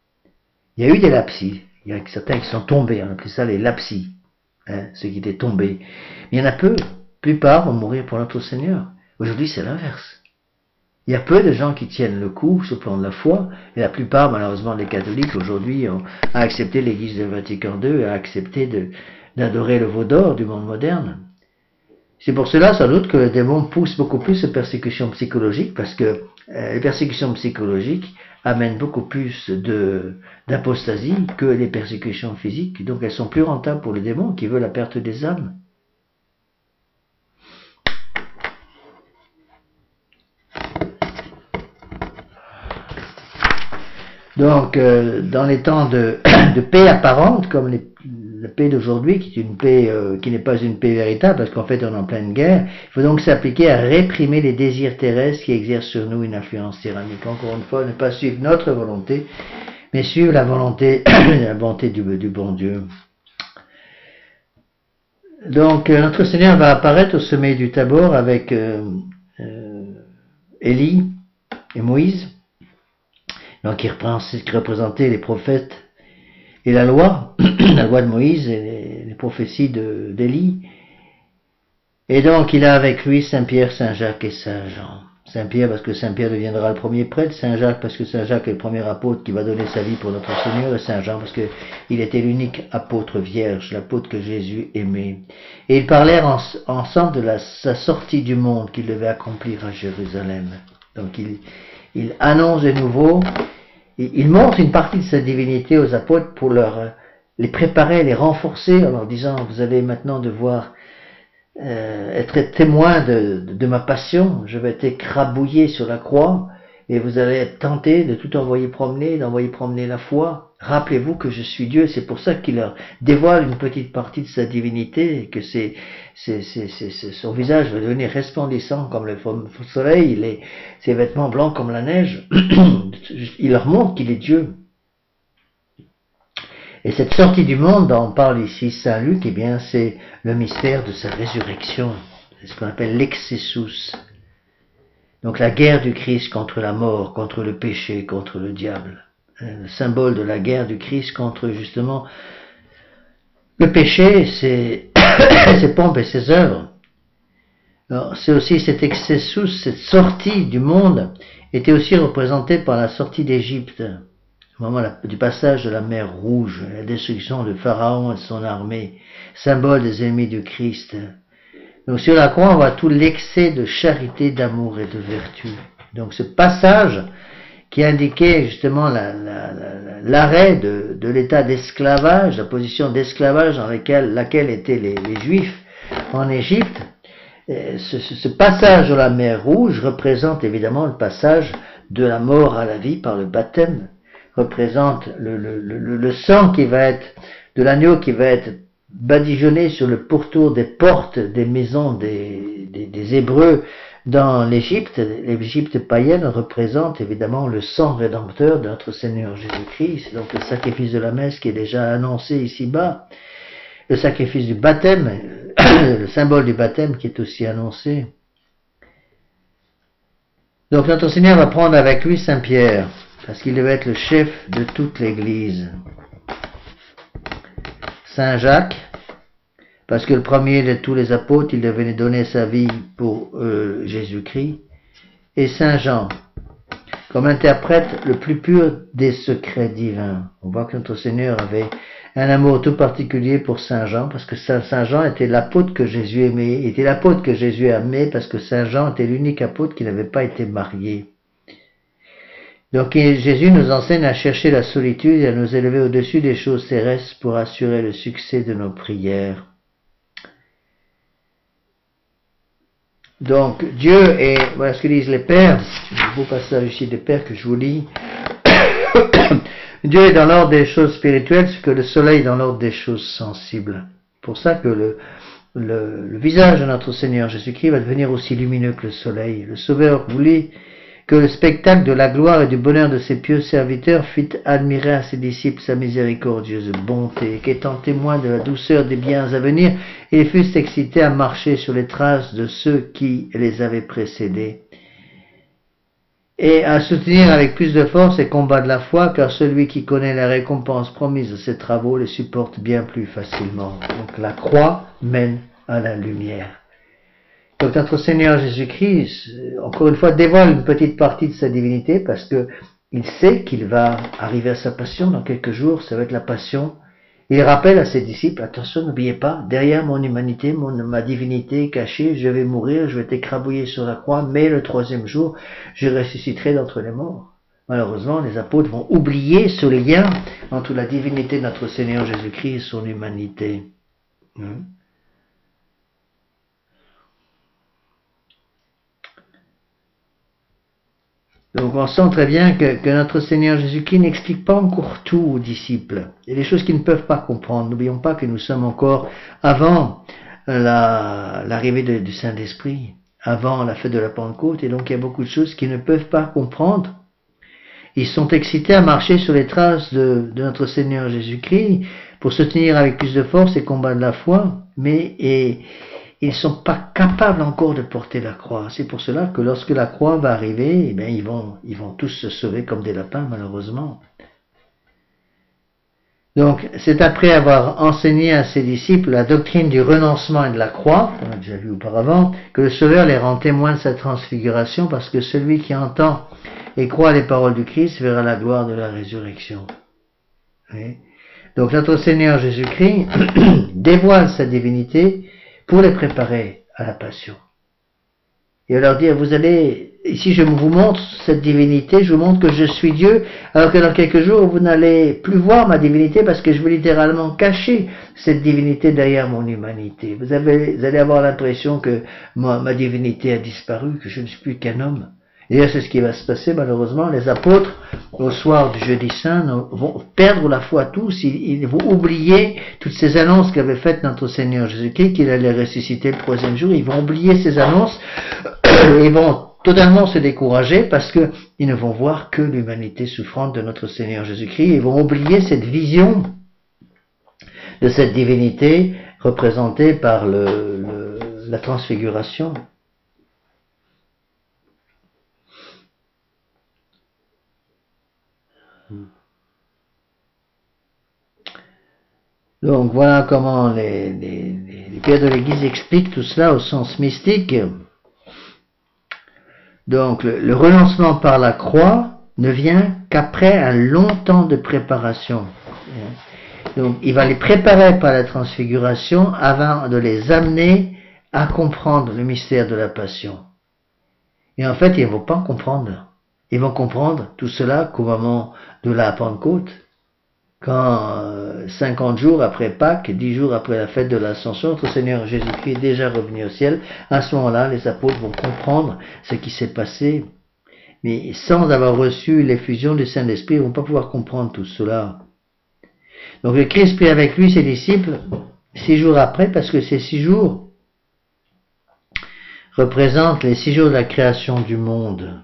Il y a eu des lapsis. Il y a certains qui sont tombés, on appelait ça les lapsis, hein, ceux qui étaient tombés. Mais il y en a peu. La plupart vont mourir pour notre Seigneur. Aujourd'hui, c'est l'inverse. Il y a peu de gens qui tiennent le coup sur le plan de la foi, et la plupart, malheureusement, des catholiques aujourd'hui ont accepté l'Église de Vatican deux, a accepté de, d'adorer le veau d'or du monde moderne. C'est pour cela, sans doute, que le démon pousse beaucoup plus aux persécutions psychologiques, parce que euh, les persécutions psychologiques amènent beaucoup plus de, d'apostasie que les persécutions physiques, donc elles sont plus rentables pour le démon qui veut la perte des âmes. Donc, euh, dans les temps de, de paix apparente, comme les, la paix d'aujourd'hui, qui est une paix euh, qui n'est pas une paix véritable, parce qu'en fait on est en pleine guerre, il faut donc s'appliquer à réprimer les désirs terrestres qui exercent sur nous une influence tyrannique. Encore une fois, ne pas suivre notre volonté, mais suivre la volonté, la volonté du, du bon Dieu. Donc, euh, notre Seigneur va apparaître au sommet du Tabor avec euh, euh, Élie et Moïse. Donc qui représentait les prophètes et la loi, la loi de Moïse et les, les prophéties de, d'Élie. Et donc il a avec lui Saint-Pierre, Saint-Jacques et Saint-Jean. Saint-Pierre parce que Saint-Pierre deviendra le premier prêtre, Saint-Jacques parce que Saint-Jacques est le premier apôtre qui va donner sa vie pour notre Seigneur, et Saint-Jean parce qu'il était l'unique apôtre vierge, l'apôtre que Jésus aimait. Et ils parlèrent en, ensemble de la, sa sortie du monde qu'il devait accomplir à Jérusalem. Donc il Il annonce de nouveau, il montre une partie de sa divinité aux apôtres pour leur, les préparer, les renforcer en leur disant, vous allez maintenant devoir euh, être témoin de, de, de ma passion, je vais être écrabouillé sur la croix, et vous allez être tentés de tout envoyer promener, d'envoyer promener la foi. Rappelez-vous que je suis Dieu, c'est pour ça qu'il leur dévoile une petite partie de sa divinité, et que c'est, c'est, c'est, c'est, c'est, son visage va devenir resplendissant comme le soleil, il est, ses vêtements blancs comme la neige. Il leur montre qu'il est Dieu. Et cette sortie du monde dont on parle ici Saint Luc, eh bien, c'est le mystère de sa résurrection. C'est ce qu'on appelle l'excessus. Donc la guerre du Christ contre la mort, contre le péché, contre le diable. Le symbole de la guerre du Christ contre justement le péché, c'est ses pompes et ses œuvres. C'est aussi cet excessus, cette sortie du monde, était aussi représentée par la sortie d'Égypte, au moment du passage de la mer Rouge, la destruction de Pharaon et de son armée, symbole des ennemis du Christ. Donc sur la croix, on voit tout l'excès de charité, d'amour et de vertu. Donc ce passage qui indiquait justement la, la, la, l'arrêt de, de l'état d'esclavage, la position d'esclavage dans laquelle, laquelle étaient les, les Juifs en Égypte, ce, ce passage de la mer Rouge représente évidemment le passage de la mort à la vie par le baptême, représente le, le, le, le sang qui va être, de l'agneau qui va être badigeonné sur le pourtour des portes des maisons des, des, des Hébreux dans l'Égypte. L'Égypte païenne représente évidemment le sang rédempteur de notre Seigneur Jésus-Christ, donc le sacrifice de la messe qui est déjà annoncé ici-bas, le sacrifice du baptême, le symbole du baptême qui est aussi annoncé. Donc notre Seigneur va prendre avec lui Saint Pierre, parce qu'il devait être le chef de toute l'Église. Saint Jacques, parce que le premier de tous les apôtres, il devait donner sa vie pour euh, Jésus-Christ. Et Saint Jean, comme interprète le plus pur des secrets divins. On voit que notre Seigneur avait un amour tout particulier pour Saint Jean, parce que Saint Jean était l'apôtre que Jésus aimait, était l'apôtre que Jésus aimait, parce que Saint Jean était l'unique apôtre qui n'avait pas été marié. Donc Jésus nous enseigne à chercher la solitude et à nous élever au-dessus des choses terrestres pour assurer le succès de nos prières. Donc Dieu est, voilà ce que disent les pères, un beau passage ici des pères que je vous lis. Dieu est dans l'ordre des choses spirituelles, ce que le soleil est dans l'ordre des choses sensibles. C'est pour ça que le, le, le visage de notre Seigneur Jésus-Christ va devenir aussi lumineux que le soleil. Le Sauveur voulait que le spectacle de la gloire et du bonheur de ses pieux serviteurs fit admirer à ses disciples sa miséricordieuse bonté, qu'étant témoins de la douceur des biens à venir, ils fussent excités à marcher sur les traces de ceux qui les avaient précédés, et à soutenir avec plus de force les combats de la foi, car celui qui connaît la récompense promise de ses travaux les supporte bien plus facilement. Donc la croix mène à la lumière. Donc notre Seigneur Jésus-Christ, encore une fois, dévoile une petite partie de sa divinité parce que il sait qu'il va arriver à sa passion dans quelques jours, ça va être la passion. Il rappelle à ses disciples, attention, n'oubliez pas, derrière mon humanité, mon, ma divinité est cachée, je vais mourir, je vais être écrabouillé sur la croix, mais le troisième jour, je ressusciterai d'entre les morts. Malheureusement, les apôtres vont oublier ce lien entre la divinité de notre Seigneur Jésus-Christ et son humanité. Hum. Donc on sent très bien que, que notre Seigneur Jésus-Christ n'explique pas encore tout aux disciples. Il y a des choses qu'ils ne peuvent pas comprendre. N'oublions pas que nous sommes encore avant la, l'arrivée de, du Saint-Esprit, avant la fête de la Pentecôte, et donc il y a beaucoup de choses qu'ils ne peuvent pas comprendre. Ils sont excités à marcher sur les traces de, de notre Seigneur Jésus-Christ pour soutenir avec plus de force les combats de la foi, mais et, ils ne sont pas capables encore de porter la croix. C'est pour cela que lorsque la croix va arriver, eh bien, ils vont, ils vont tous se sauver comme des lapins, malheureusement. Donc, c'est après avoir enseigné à ses disciples la doctrine du renoncement et de la croix, on a déjà vu auparavant, que le Sauveur les rend témoins de sa transfiguration, parce que celui qui entend et croit les paroles du Christ verra la gloire de la résurrection. Oui. Donc, notre Seigneur Jésus-Christ dévoile sa divinité pour les préparer à la passion. et leur dire, vous allez, ici je vous montre cette divinité, je vous montre que je suis Dieu, alors que dans quelques jours vous n'allez plus voir ma divinité parce que je vais littéralement cacher cette divinité derrière mon humanité. Vous, avez, vous allez avoir l'impression que ma, ma divinité a disparu, que je ne suis plus qu'un homme. Et c'est ce qui va se passer malheureusement. Les apôtres, au soir du jeudi saint, vont perdre la foi tous. Ils, ils vont oublier toutes ces annonces qu'avait faites notre Seigneur Jésus-Christ, qu'il allait ressusciter le troisième jour. Ils vont oublier ces annonces et ils vont totalement se décourager parce que ils ne vont voir que l'humanité souffrante de notre Seigneur Jésus-Christ. Ils vont oublier cette vision de cette divinité représentée par le, le, la transfiguration. Donc voilà comment les, les, les pères de l'Église expliquent tout cela au sens mystique. Donc le, le renoncement par la croix ne vient qu'après un long temps de préparation. Donc il va les préparer par la transfiguration avant de les amener à comprendre le mystère de la passion. Et en fait, ils ne vont pas comprendre. Ils vont comprendre tout cela qu'au moment de la Pentecôte, quand euh, cinquante jours après Pâques, dix jours après la fête de l'Ascension, notre Seigneur Jésus-Christ est déjà revenu au ciel. À ce moment-là, les apôtres vont comprendre ce qui s'est passé. Mais sans avoir reçu l'effusion du Saint-Esprit, ils ne vont pas pouvoir comprendre tout cela. Donc le Christ prit avec lui ses disciples six jours après, parce que ces six jours représentent les six jours de la création du monde.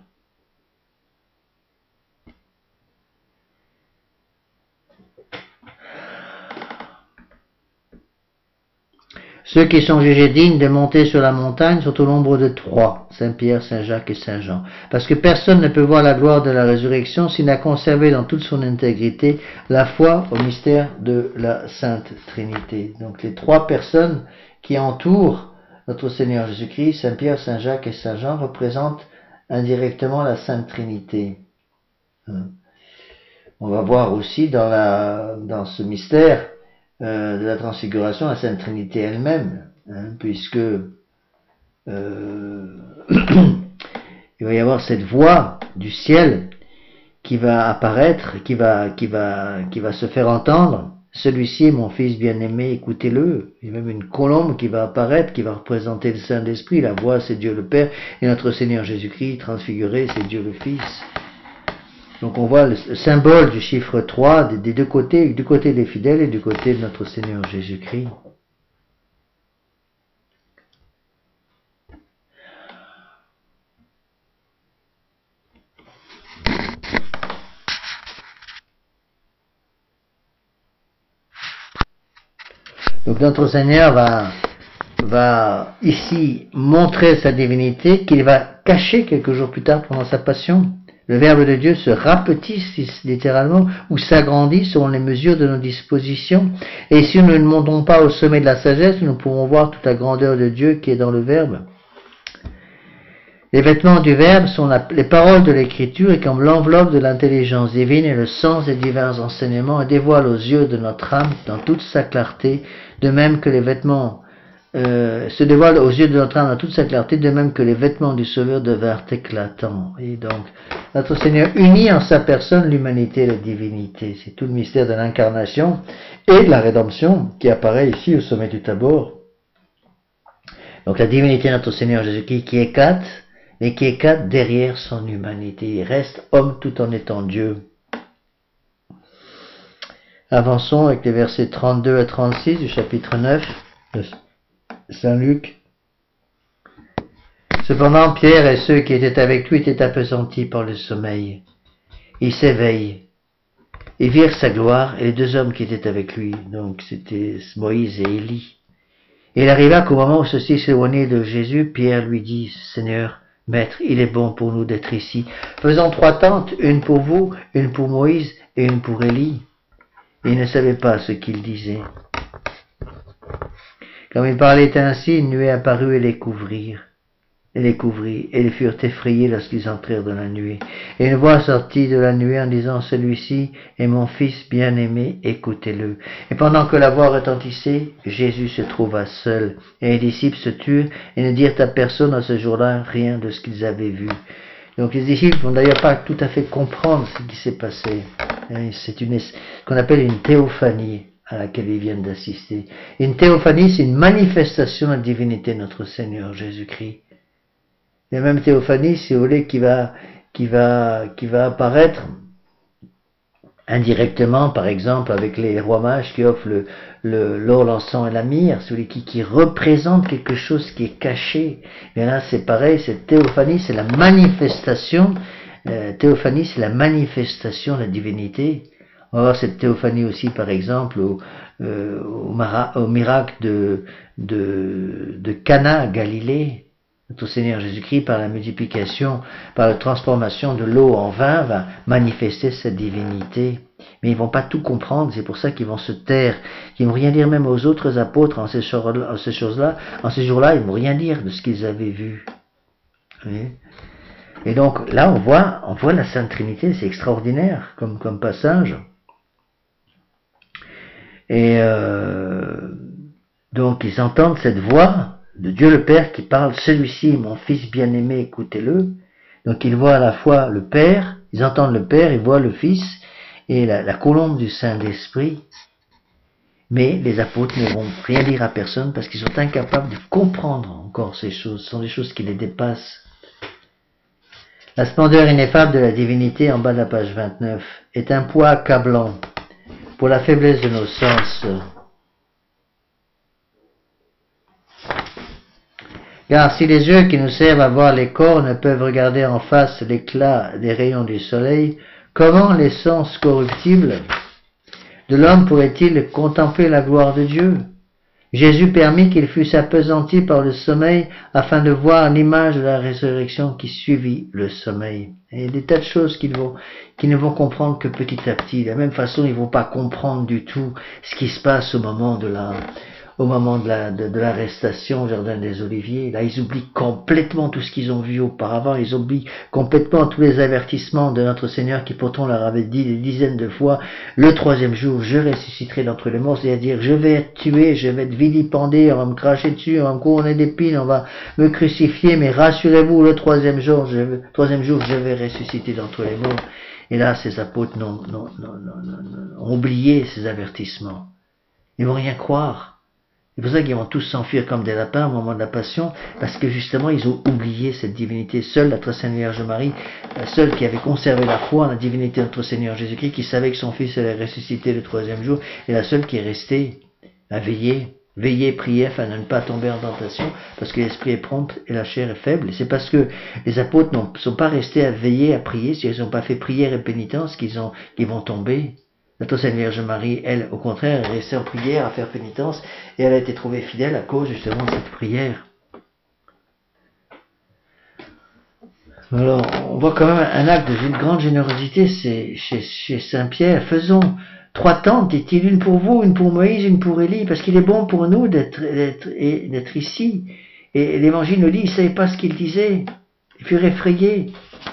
Ceux qui sont jugés dignes de monter sur la montagne sont au nombre de trois, Saint-Pierre, Saint-Jacques et Saint-Jean. Parce que personne ne peut voir la gloire de la résurrection s'il n'a conservé dans toute son intégrité la foi au mystère de la Sainte Trinité. Donc les trois personnes qui entourent notre Seigneur Jésus-Christ, Saint-Pierre, Saint-Jacques et Saint-Jean, représentent indirectement la Sainte Trinité. On va voir aussi dans, la, dans ce mystère Euh, de la transfiguration, la Sainte Trinité elle-même, hein, puisque euh, il va y avoir cette voix du ciel qui va apparaître, qui va, qui va, qui va se faire entendre. Celui-ci est mon fils bien-aimé, écoutez-le. Il y a même une colombe qui va apparaître, qui va représenter le Saint-Esprit. La voix, c'est Dieu le Père, et notre Seigneur Jésus-Christ transfiguré, c'est Dieu le Fils. Donc on voit le symbole du chiffre trois des deux côtés, du côté des fidèles et du côté de notre Seigneur Jésus-Christ. Donc notre Seigneur va, va ici montrer sa divinité qu'il va cacher quelques jours plus tard pendant sa passion. Le Verbe de Dieu se rapetisse littéralement ou s'agrandit selon les mesures de nos dispositions. Et si nous ne montons pas au sommet de la sagesse, nous pourrons voir toute la grandeur de Dieu qui est dans le Verbe. Les vêtements du Verbe sont la, les paroles de l'Écriture et comme l'enveloppe de l'intelligence divine et le sens des divers enseignements et dévoilent aux yeux de notre âme dans toute sa clarté, de même que les vêtements Euh, se dévoile aux yeux de notre âme dans toute sa clarté, de même que les vêtements du Sauveur devinrent éclatants. Et donc, notre Seigneur unit en sa personne l'humanité et la divinité. C'est tout le mystère de l'incarnation et de la rédemption qui apparaît ici au sommet du Tabor. Donc la divinité de notre Seigneur Jésus-Christ qui éclate, et qui éclate derrière son humanité. Il reste homme tout en étant Dieu. Avançons avec les versets trente-deux à trente-six du chapitre neuf de Saint Luc. Cependant, Pierre et ceux qui étaient avec lui étaient appesantis par le sommeil. Ils s'éveillent et virent sa gloire et les deux hommes qui étaient avec lui. Donc c'était Moïse et Élie. Et il arriva qu'au moment où ceux-ci s'éloignaient de Jésus, Pierre lui dit, Seigneur, Maître, il est bon pour nous d'être ici. Faisons trois tentes, une pour vous, une pour Moïse et une pour Élie. Et il ne savait pas ce qu'il disait. Comme il parlait ainsi, une nuée apparut et les couvrirent. et les couvrit, et ils furent effrayés lorsqu'ils entrèrent dans la nuée. Et une voix sortit de la nuée en disant, celui-ci est mon fils bien-aimé, écoutez-le. Et pendant que la voix retentissait, Jésus se trouva seul, et les disciples se turent et ne dirent à personne à ce jour-là rien de ce qu'ils avaient vu. Donc les disciples vont d'ailleurs pas tout à fait comprendre ce qui s'est passé. C'est une, ce qu'on appelle une théophanie à laquelle ils viennent d'assister. Une théophanie, c'est une manifestation de la divinité de notre Seigneur Jésus-Christ. La même théophanie, si vous voulez, qui va, qui va, qui va apparaître indirectement, par exemple, avec les rois mages qui offrent le, le, l'or, l'encens et la myrrhe, celui qui, qui représente quelque chose qui est caché. Et là, c'est pareil, cette théophanie, c'est la manifestation, euh, théophanie, c'est la manifestation de la divinité. On va voir cette théophanie aussi, par exemple, au, euh, au, mara, au miracle de, de, de Cana, Galilée. Notre Seigneur Jésus-Christ, par la multiplication, par la transformation de l'eau en vin, va manifester sa divinité. Mais ils vont pas tout comprendre, c'est pour ça qu'ils vont se taire, qu'ils vont rien dire même aux autres apôtres en ces choses-là, en ces jours-là, ils vont rien dire de ce qu'ils avaient vu. Oui. Et donc là, on voit, on voit la Sainte Trinité, c'est extraordinaire comme, comme passage. Et euh, donc ils entendent cette voix de Dieu le Père qui parle, celui-ci, mon fils bien-aimé, écoutez-le. Donc ils voient à la fois le Père, ils entendent le Père, ils voient le Fils et la, la colombe du Saint-Esprit. Mais les apôtres ne vont rien dire à personne parce qu'ils sont incapables de comprendre encore ces choses. Ce sont des choses qui les dépassent. La splendeur ineffable de la divinité, en bas de la page vingt-neuf, est un poids accablant pour la faiblesse de nos sens. Car si les yeux qui nous servent à voir les corps ne peuvent regarder en face l'éclat des rayons du soleil, comment les sens corruptibles de l'homme pourraient-ils contempler la gloire de Dieu? Jésus permit qu'il fût appesanti par le sommeil afin de voir l'image de la résurrection qui suivit le sommeil. Et il y a des tas de choses qu'ils vont, qu'ils ne vont comprendre que petit à petit. De la même façon, ils ne vont pas comprendre du tout ce qui se passe au moment de la... au moment de, la, de, de l'arrestation au Jardin des Oliviers. Là, ils oublient complètement tout ce qu'ils ont vu auparavant, ils oublient complètement tous les avertissements de notre Seigneur qui pourtant leur avait dit des dizaines de fois, le troisième jour, je ressusciterai d'entre les morts, c'est-à-dire, je vais être tué, je vais être vilipendé, on va me cracher dessus, on va me couronner d'épines, on va me crucifier, mais rassurez-vous, le troisième jour, je, le troisième jour, je vais ressusciter d'entre les morts. Et là, ces apôtres n'ont, n'ont, n'ont, n'ont, ont oublié ces avertissements. Ils vont rien croire. C'est pour ça qu'ils vont tous s'enfuir comme des lapins au moment de la passion, parce que justement ils ont oublié cette divinité. Seule la très Sainte Vierge Marie, la seule qui avait conservé la foi en la divinité de notre Seigneur Jésus-Christ, qui savait que son Fils allait ressusciter le troisième jour, est la seule qui est restée à veiller, veiller, prier afin de ne pas tomber en tentation, parce que l'esprit est prompt et la chair est faible. Et c'est parce que les apôtres ne sont pas restés à veiller, à prier, s'ils n'ont pas fait prière et pénitence, qu'ils ont, qu'ils vont tomber. Notre Sainte Vierge Marie, elle, au contraire, est restée en prière, à faire pénitence, et elle a été trouvée fidèle à cause justement de cette prière. Alors, on voit quand même un acte de grande générosité, c'est chez, chez Saint Pierre. Faisons trois tentes, dit-il, une pour vous, une pour Moïse, une pour Élie, parce qu'il est bon pour nous d'être, d'être, d'être ici. Et l'Évangile nous dit, il ne savait pas ce qu'il disait, ils furent effrayés.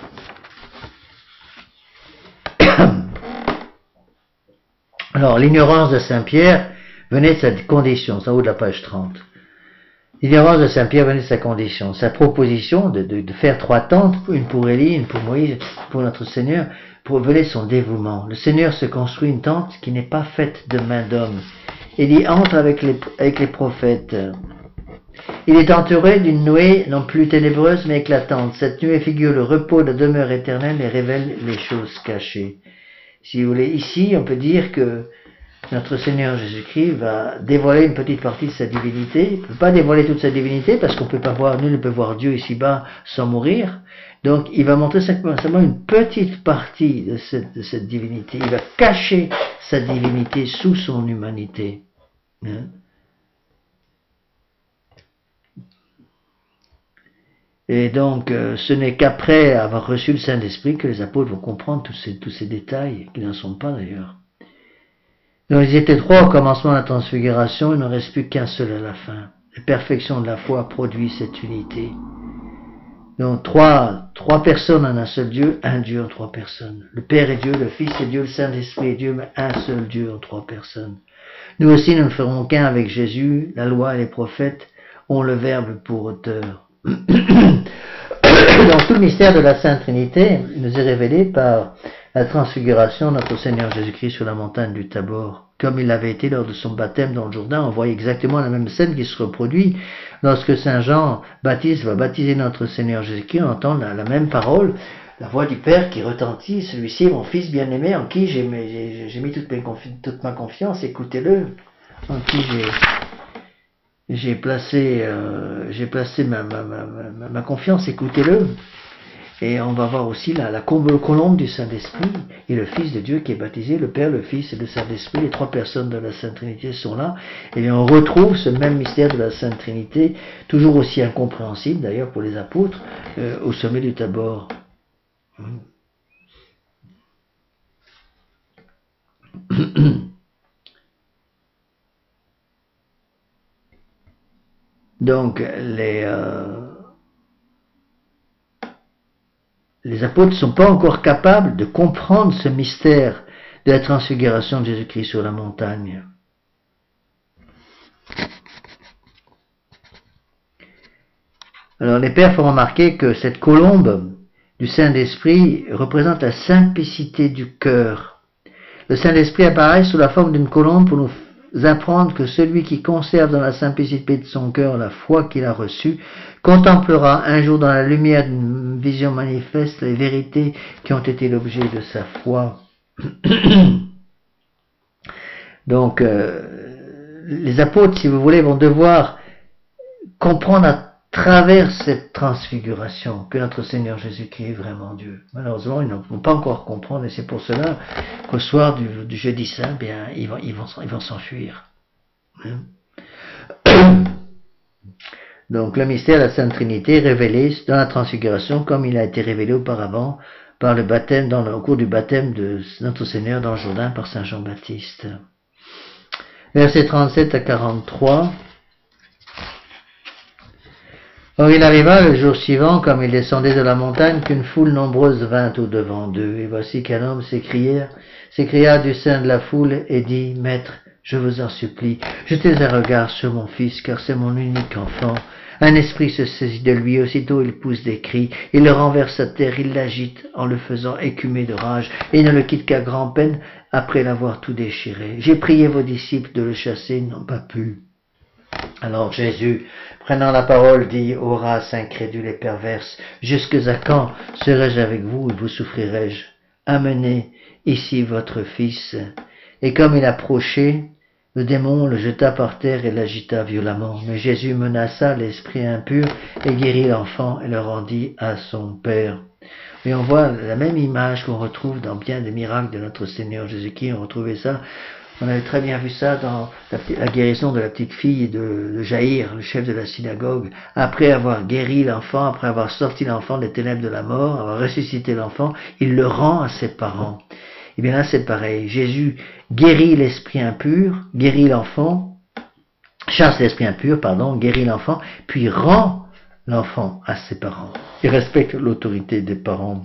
Alors, l'ignorance de Saint-Pierre venait de sa condition, c'est en haut de la page trente. L'ignorance de Saint-Pierre venait de sa condition. Sa proposition de, de, de faire trois tentes, une pour Élie, une pour Moïse, pour notre Seigneur, venait de son dévouement. Le Seigneur se construit une tente qui n'est pas faite de main d'homme. Il y entre avec les, avec les prophètes. Il est entouré d'une nuée non plus ténébreuse mais éclatante. Cette nuée figure le repos de la demeure éternelle et révèle les choses cachées. Si vous voulez, ici, on peut dire que notre Seigneur Jésus-Christ va dévoiler une petite partie de sa divinité. Il ne peut pas dévoiler toute sa divinité parce qu'on peut pas voir, nul ne peut voir Dieu ici-bas sans mourir. Donc, il va montrer simplement une petite partie de cette, de cette divinité. Il va cacher sa divinité sous son humanité. Hein? Et donc, euh, ce n'est qu'après avoir reçu le Saint-Esprit que les apôtres vont comprendre tous ces, tous ces détails, qui n'en sont pas d'ailleurs. Donc, ils étaient trois au commencement de la transfiguration, il n'en reste plus qu'un seul à la fin. La perfection de la foi produit cette unité. Donc trois, trois personnes en un seul Dieu, un Dieu en trois personnes. Le Père est Dieu, le Fils est Dieu, le Saint-Esprit est Dieu, mais un seul Dieu en trois personnes. Nous aussi, nous ne ferons qu'un avec Jésus. La loi et les prophètes ont le Verbe pour auteur. Donc tout le mystère de la Sainte Trinité nous est révélé par la transfiguration de notre Seigneur Jésus-Christ sur la montagne du Tabor. Comme il avait été lors de son baptême dans le Jourdain, on voit exactement la même scène qui se reproduit lorsque Saint Jean Baptiste va baptiser notre Seigneur Jésus-Christ. On entend la, la même parole, la voix du Père qui retentit, celui-ci est mon Fils bien-aimé en qui j'ai mis, j'ai mis toute, mes confi- toute ma confiance, écoutez-le, en qui j'ai... J'ai placé, euh, j'ai placé ma, ma, ma, ma, ma confiance, écoutez-le. Et on va voir aussi la, la colombe du Saint-Esprit et le Fils de Dieu qui est baptisé, le Père, le Fils et le Saint-Esprit, les trois personnes de la Sainte Trinité sont là. Et bien on retrouve ce même mystère de la Sainte Trinité, toujours aussi incompréhensible d'ailleurs pour les apôtres, euh, au sommet du Tabor. Donc, les, euh, les apôtres ne sont pas encore capables de comprendre ce mystère de la transfiguration de Jésus-Christ sur la montagne. Alors, les pères font remarquer que cette colombe du Saint-Esprit représente la simplicité du cœur. Le Saint-Esprit apparaît sous la forme d'une colombe pour nous apprendre que celui qui conserve dans la simplicité de son cœur la foi qu'il a reçue contemplera un jour dans la lumière d'une vision manifeste les vérités qui ont été l'objet de sa foi. Donc, euh, les apôtres, si vous voulez, vont devoir comprendre à travers cette transfiguration que notre Seigneur Jésus-Christ est vraiment Dieu. Malheureusement, ils ne vont pas encore comprendre, et c'est pour cela qu'au soir du, du jeudi saint, bien, ils vont, ils vont, ils vont s'enfuir. Donc, le mystère de la Sainte Trinité est révélé dans la transfiguration comme il a été révélé auparavant par le baptême, dans le, au cours du baptême de notre Seigneur dans le Jourdain par Saint Jean-Baptiste. Versets trente-sept à quarante-trois. Or il arriva le jour suivant, comme il descendait de la montagne, qu'une foule nombreuse vint au-devant d'eux. Et voici qu'un homme s'écria, s'écria du sein de la foule et dit, « Maître, je vous en supplie, jetez un regard sur mon fils, car c'est mon unique enfant. Un esprit se saisit de lui, aussitôt il pousse des cris, il le renverse à terre, il l'agite en le faisant écumer de rage, et ne le quitte qu'à grand-peine après l'avoir tout déchiré. J'ai prié vos disciples de le chasser, ils n'ont pas pu. » Alors Jésus, prenant la parole, dit, ô race incrédule et perverse, jusque à quand serai-je avec vous et vous souffrirai-je? Amenez ici votre fils. Et comme il approchait, le démon le jeta par terre et l'agita violemment. Mais Jésus menaça l'esprit impur et guérit l'enfant et le rendit à son père. Et on voit la même image qu'on retrouve dans bien des miracles de notre Seigneur Jésus-Christ. On retrouvait ça. On avait très bien vu ça dans la, la guérison de la petite fille de, de Jaïr, le chef de la synagogue. Après avoir guéri l'enfant, après avoir sorti l'enfant des ténèbres de la mort, avoir ressuscité l'enfant, il le rend à ses parents. Et bien là, c'est pareil. Jésus guérit l'esprit impur, guérit l'enfant, chasse l'esprit impur, pardon, guérit l'enfant, puis rend l'enfant à ses parents. Il respecte l'autorité des parents.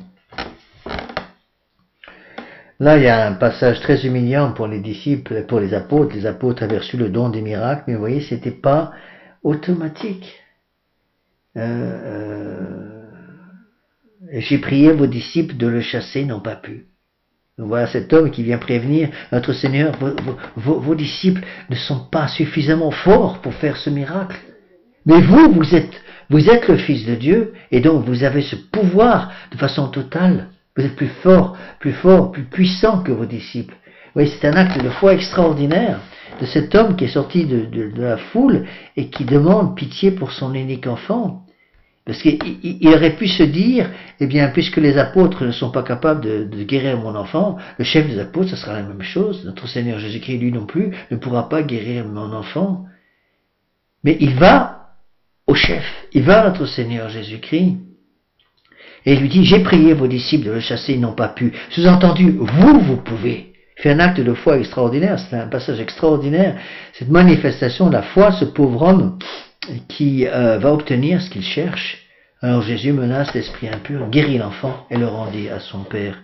Là, il y a un passage très humiliant pour les disciples, pour les apôtres. Les apôtres avaient reçu le don des miracles, mais vous voyez, c'était pas automatique. Euh, euh, J'ai prié vos disciples de le chasser, ils n'ont pas pu. Donc voilà cet homme qui vient prévenir notre Seigneur, vos, vos, vos disciples ne sont pas suffisamment forts pour faire ce miracle. Mais vous, vous êtes, vous êtes le Fils de Dieu, et donc vous avez ce pouvoir de façon totale. Vous êtes plus fort, plus fort, plus puissant que vos disciples. Oui, c'est un acte de foi extraordinaire de cet homme qui est sorti de, de, de la foule et qui demande pitié pour son unique enfant. Parce qu'il il aurait pu se dire, eh bien, puisque les apôtres ne sont pas capables de, de guérir mon enfant, le chef des apôtres, ce sera la même chose. Notre Seigneur Jésus-Christ, lui non plus, ne pourra pas guérir mon enfant. Mais il va au chef, il va à notre Seigneur Jésus-Christ. Et il lui dit, j'ai prié vos disciples de le chasser, ils n'ont pas pu. Sous-entendu, vous, vous pouvez. Il fait un acte de foi extraordinaire, c'est un passage extraordinaire. Cette manifestation de la foi, ce pauvre homme qui euh, va obtenir ce qu'il cherche, Alors Jésus menace l'esprit impur, guérit l'enfant et le rendit à son père.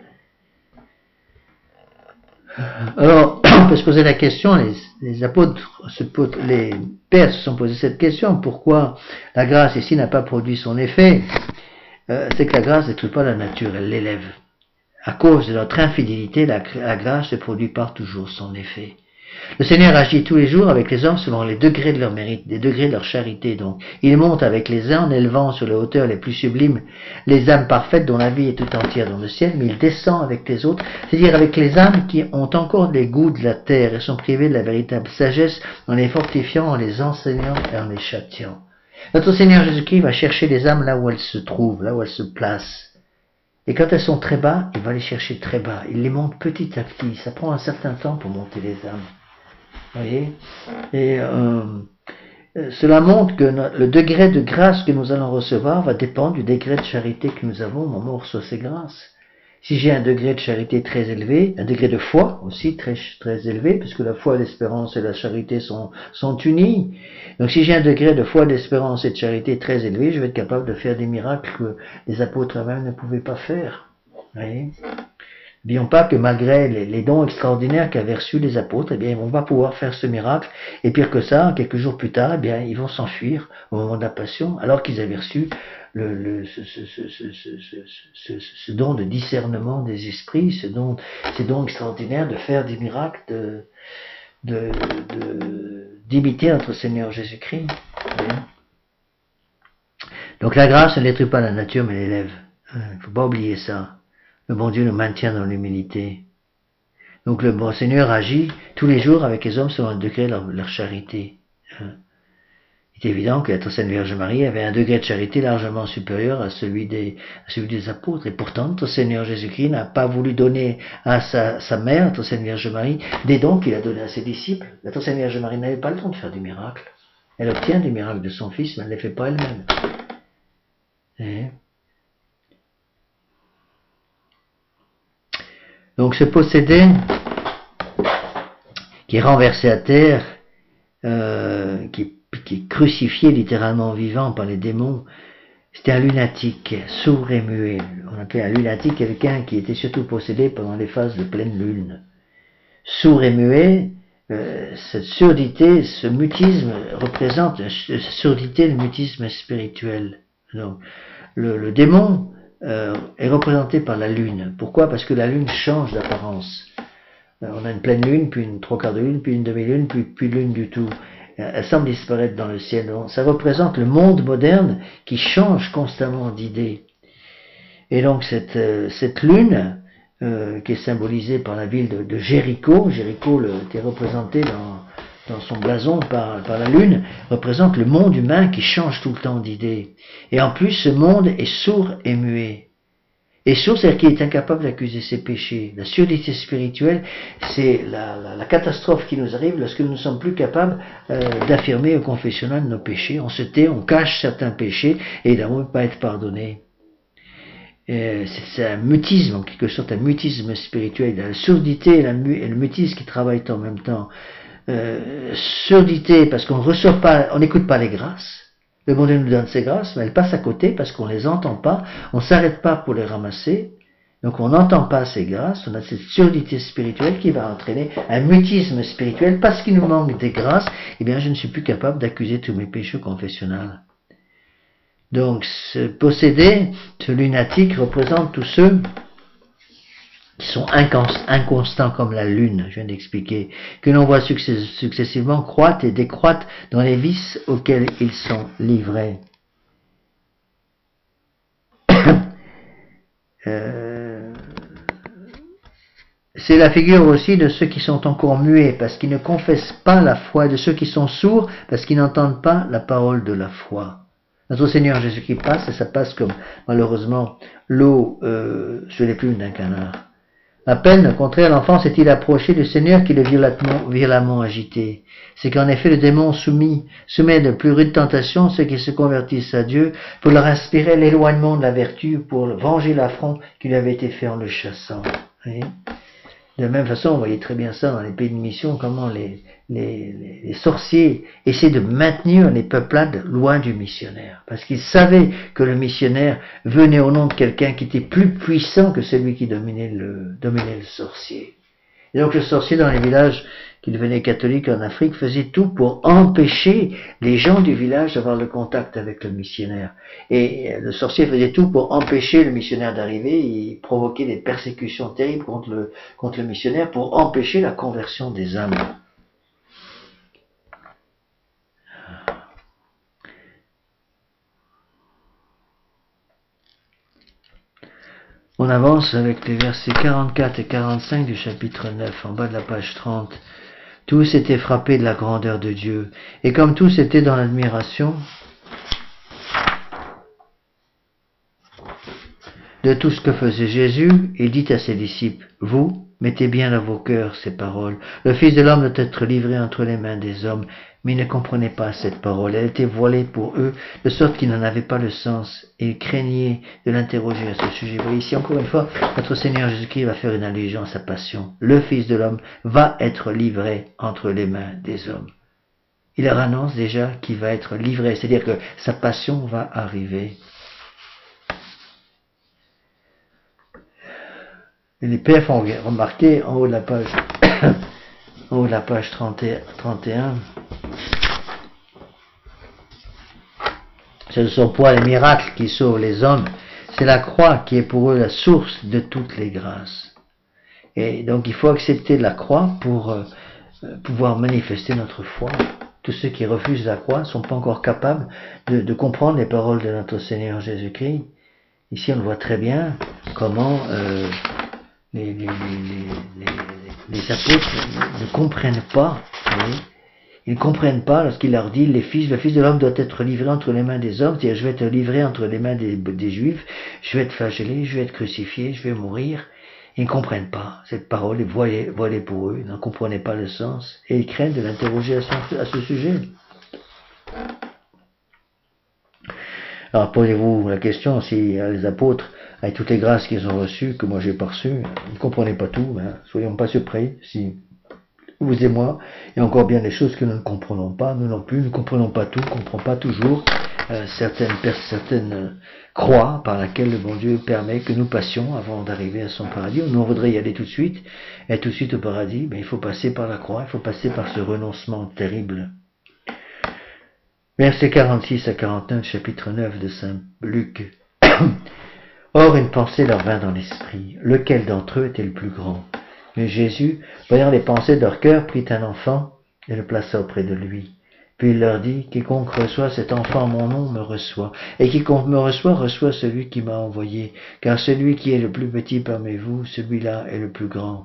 Alors, on peut se poser la question, les, les apôtres, se, les pères se sont posé cette question, pourquoi la grâce ici n'a pas produit son effet? euh, C'est que la grâce ne détruit pas la nature, elle l'élève. À cause de notre infidélité, la, la grâce ne produit pas toujours son effet. Le Seigneur agit tous les jours avec les hommes selon les degrés de leur mérite, les degrés de leur charité. Donc, il monte avec les uns en élevant sur les hauteurs les plus sublimes les âmes parfaites dont la vie est tout entière dans le ciel, mais il descend avec les autres, c'est-à-dire avec les âmes qui ont encore les goûts de la terre et sont privées de la véritable sagesse en les fortifiant, en les enseignant et en les châtiant. Notre Seigneur Jésus-Christ va chercher les âmes là où elles se trouvent, là où elles se placent. Et quand elles sont très bas, il va les chercher très bas. Il les monte petit à petit. Ça prend un certain temps pour monter les âmes. Vous voyez? Et euh, cela montre que notre, le degré de grâce que nous allons recevoir va dépendre du degré de charité que nous avons au moment où on reçoit ces grâces. Si j'ai un degré de charité très élevé, un degré de foi aussi très, très élevé, puisque la foi, l'espérance et la charité sont, sont unies. Donc si j'ai un degré de foi, d'espérance et de charité très élevé, je vais être capable de faire des miracles que les apôtres eux-mêmes ne pouvaient pas faire. Vous voyez? N'oublions pas que malgré les, les dons extraordinaires qu'avaient reçus les apôtres, eh bien, ils vont pas pouvoir faire ce miracle. Et pire que ça, quelques jours plus tard, eh bien, ils vont s'enfuir au moment de la passion, alors qu'ils avaient reçu le, le, ce, ce, ce, ce, ce, ce, ce don de discernement des esprits, ce don, ces dons extraordinaires de faire des miracles, de, de, de, d'imiter notre Seigneur Jésus-Christ. Donc la grâce ne détruit pas la nature, mais l'élève. Il ne faut pas oublier ça. Le bon Dieu nous maintient dans l'humilité. Donc le bon Seigneur agit tous les jours avec les hommes selon un degré de leur, leur charité. Il est évident que la Sainte Vierge Marie avait un degré de charité largement supérieur à celui des, à celui des apôtres. Et pourtant, notre Seigneur Jésus-Christ n'a pas voulu donner à sa, sa mère, notre Sainte Vierge Marie, des dons qu'il a donnés à ses disciples. La Sainte Vierge Marie n'avait pas le temps de faire des miracles. Elle obtient des miracles de son Fils, mais elle ne les fait pas elle-même. Et donc ce possédé qui est renversé à terre, euh, qui, qui est crucifié littéralement vivant par les démons, c'était un lunatique, sourd et muet. On appelait un lunatique quelqu'un qui était surtout possédé pendant les phases de pleine lune. Sourd et muet, euh, cette surdité, ce mutisme représente, cette surdité, le mutisme spirituel. Donc, le, le démon Euh, est représenté par la lune. Pourquoi? Parce que la lune change d'apparence. Euh, on a une pleine lune, puis une trois quarts de lune, puis une demi-lune, puis plus lune du tout. Euh, elle semble disparaître dans le ciel. Donc, ça représente le monde moderne qui change constamment d'idées. Et donc cette, euh, cette lune, euh, qui est symbolisée par la ville de, de Jéricho, Jéricho le, qui est représenté dans dans son blason par, par la lune, représente le monde humain qui change tout le temps d'idées. Et en plus, ce monde est sourd et muet. Et sourd, c'est-à-dire qu'il est incapable d'accuser ses péchés. La surdité spirituelle, c'est la, la, la catastrophe qui nous arrive lorsque nous ne sommes plus capables euh, d'affirmer au confessionnal nos péchés. On se tait, on cache certains péchés, et ils ne vont pas être pardonnés. C'est un mutisme, en quelque sorte, un mutisme spirituel. La surdité et, la, et le mutisme qui travaillent en même temps. Euh, surdité parce qu'on reçoit pas, on n'écoute pas les grâces. Le bon Dieu nous donne ses grâces, mais elles passent à côté parce qu'on les entend pas, on s'arrête pas pour les ramasser, donc on n'entend pas ces grâces, on a cette surdité spirituelle qui va entraîner un mutisme spirituel parce qu'il nous manque des grâces, et bien je ne suis plus capable d'accuser tous mes péchés confessionnels. Donc ce possédé, ce lunatique représente tous ceux qui sont inconstants comme la lune, je viens d'expliquer, que l'on voit successivement croître et décroître dans les vices auxquels ils sont livrés. euh, c'est la figure aussi de ceux qui sont encore muets, parce qu'ils ne confessent pas la foi, de ceux qui sont sourds, parce qu'ils n'entendent pas la parole de la foi. Notre Seigneur Jésus-Christ passe, et ça passe comme, malheureusement, l'eau euh, sur les plumes d'un canard. À peine, au contraire, l'enfant s'est-il approché du Seigneur qui le violemment, violemment agité. C'est qu'en effet, le démon soumis, soumet de plus rudes tentations ceux qui se convertissent à Dieu pour leur inspirer l'éloignement de la vertu, pour venger l'affront qui lui avait été fait en le chassant. Oui. De la même façon, on voyait très bien ça dans les pays de mission, comment les, les, les, les sorciers essaient de maintenir les peuplades loin du missionnaire. Parce qu'ils savaient que le missionnaire venait au nom de quelqu'un qui était plus puissant que celui qui dominait le, dominait le sorcier. Et donc le sorcier dans les villages qui devenaient catholiques en Afrique faisait tout pour empêcher les gens du village d'avoir le contact avec le missionnaire. Et le sorcier faisait tout pour empêcher le missionnaire d'arriver, il provoquait des persécutions terribles contre le, contre le missionnaire pour empêcher la conversion des âmes. On avance avec les versets quarante-quatre et quarante-cinq du chapitre neuf, en bas de la page trente. Tous étaient frappés de la grandeur de Dieu, et comme tous étaient dans l'admiration de tout ce que faisait Jésus, il dit à ses disciples, « Vous, mettez bien dans vos cœurs ces paroles. Le Fils de l'homme doit être livré entre les mains des hommes. » Mais ils ne comprenaient pas cette parole. Elle était voilée pour eux, de sorte qu'ils n'en avaient pas le sens, et ils craignaient de l'interroger à ce sujet. Vous voyez, ici, encore une fois, notre Seigneur Jésus-Christ va faire une allusion à sa passion. Le Fils de l'homme va être livré entre les mains des hommes. Il leur annonce déjà qu'il va être livré, c'est-à-dire que sa passion va arriver. Et les pères font remarquer en haut de la page, en haut de la page trente et un, ce ne sont pas les miracles qui sauvent les hommes, c'est la croix qui est pour eux la source de toutes les grâces. Et donc il faut accepter la croix pour euh, pouvoir manifester notre foi. Tous ceux qui refusent la croix ne sont pas encore capables de, de comprendre les paroles de notre Seigneur Jésus-Christ. Ici on le voit très bien comment euh, les, les, les, les, les apôtres ne comprennent pas. Oui. Ils ne comprennent pas lorsqu'il leur dit, les fils, le Fils de l'homme doit être livré entre les mains des hommes, c'est-à-dire je vais être livré entre les mains des, des Juifs, je vais être flagellé, je vais être crucifié, je vais mourir. Ils ne comprennent pas. Cette parole est voilée, voilée pour eux, ils n'en comprenaient pas le sens, et ils craignent de l'interroger à, son, à ce sujet. Alors posez-vous la question, si les apôtres, avec toutes les grâces qu'ils ont reçues, que moi j'ai pas reçues, ils ne comprenaient pas tout, hein, soyons pas surpris, si vous et moi, il y a encore bien des choses que nous ne comprenons pas, nous non plus, nous ne comprenons pas tout, nous ne comprenons pas toujours euh, certaines, certaines euh, croix par laquelle le bon Dieu permet que nous passions avant d'arriver à son paradis. Nous on voudrait y aller tout de suite, être tout de suite au paradis, mais il faut passer par la croix, il faut passer par ce renoncement terrible. Versets quarante-six à quarante-neuf, chapitre neuf de Saint Luc. Or une pensée leur vint dans l'esprit, lequel d'entre eux était le plus grand? Mais Jésus, voyant les pensées de leur cœur, prit un enfant et le plaça auprès de lui. Puis il leur dit, quiconque reçoit cet enfant en mon nom me reçoit, et quiconque me reçoit reçoit celui qui m'a envoyé, car celui qui est le plus petit parmi vous, celui-là est le plus grand.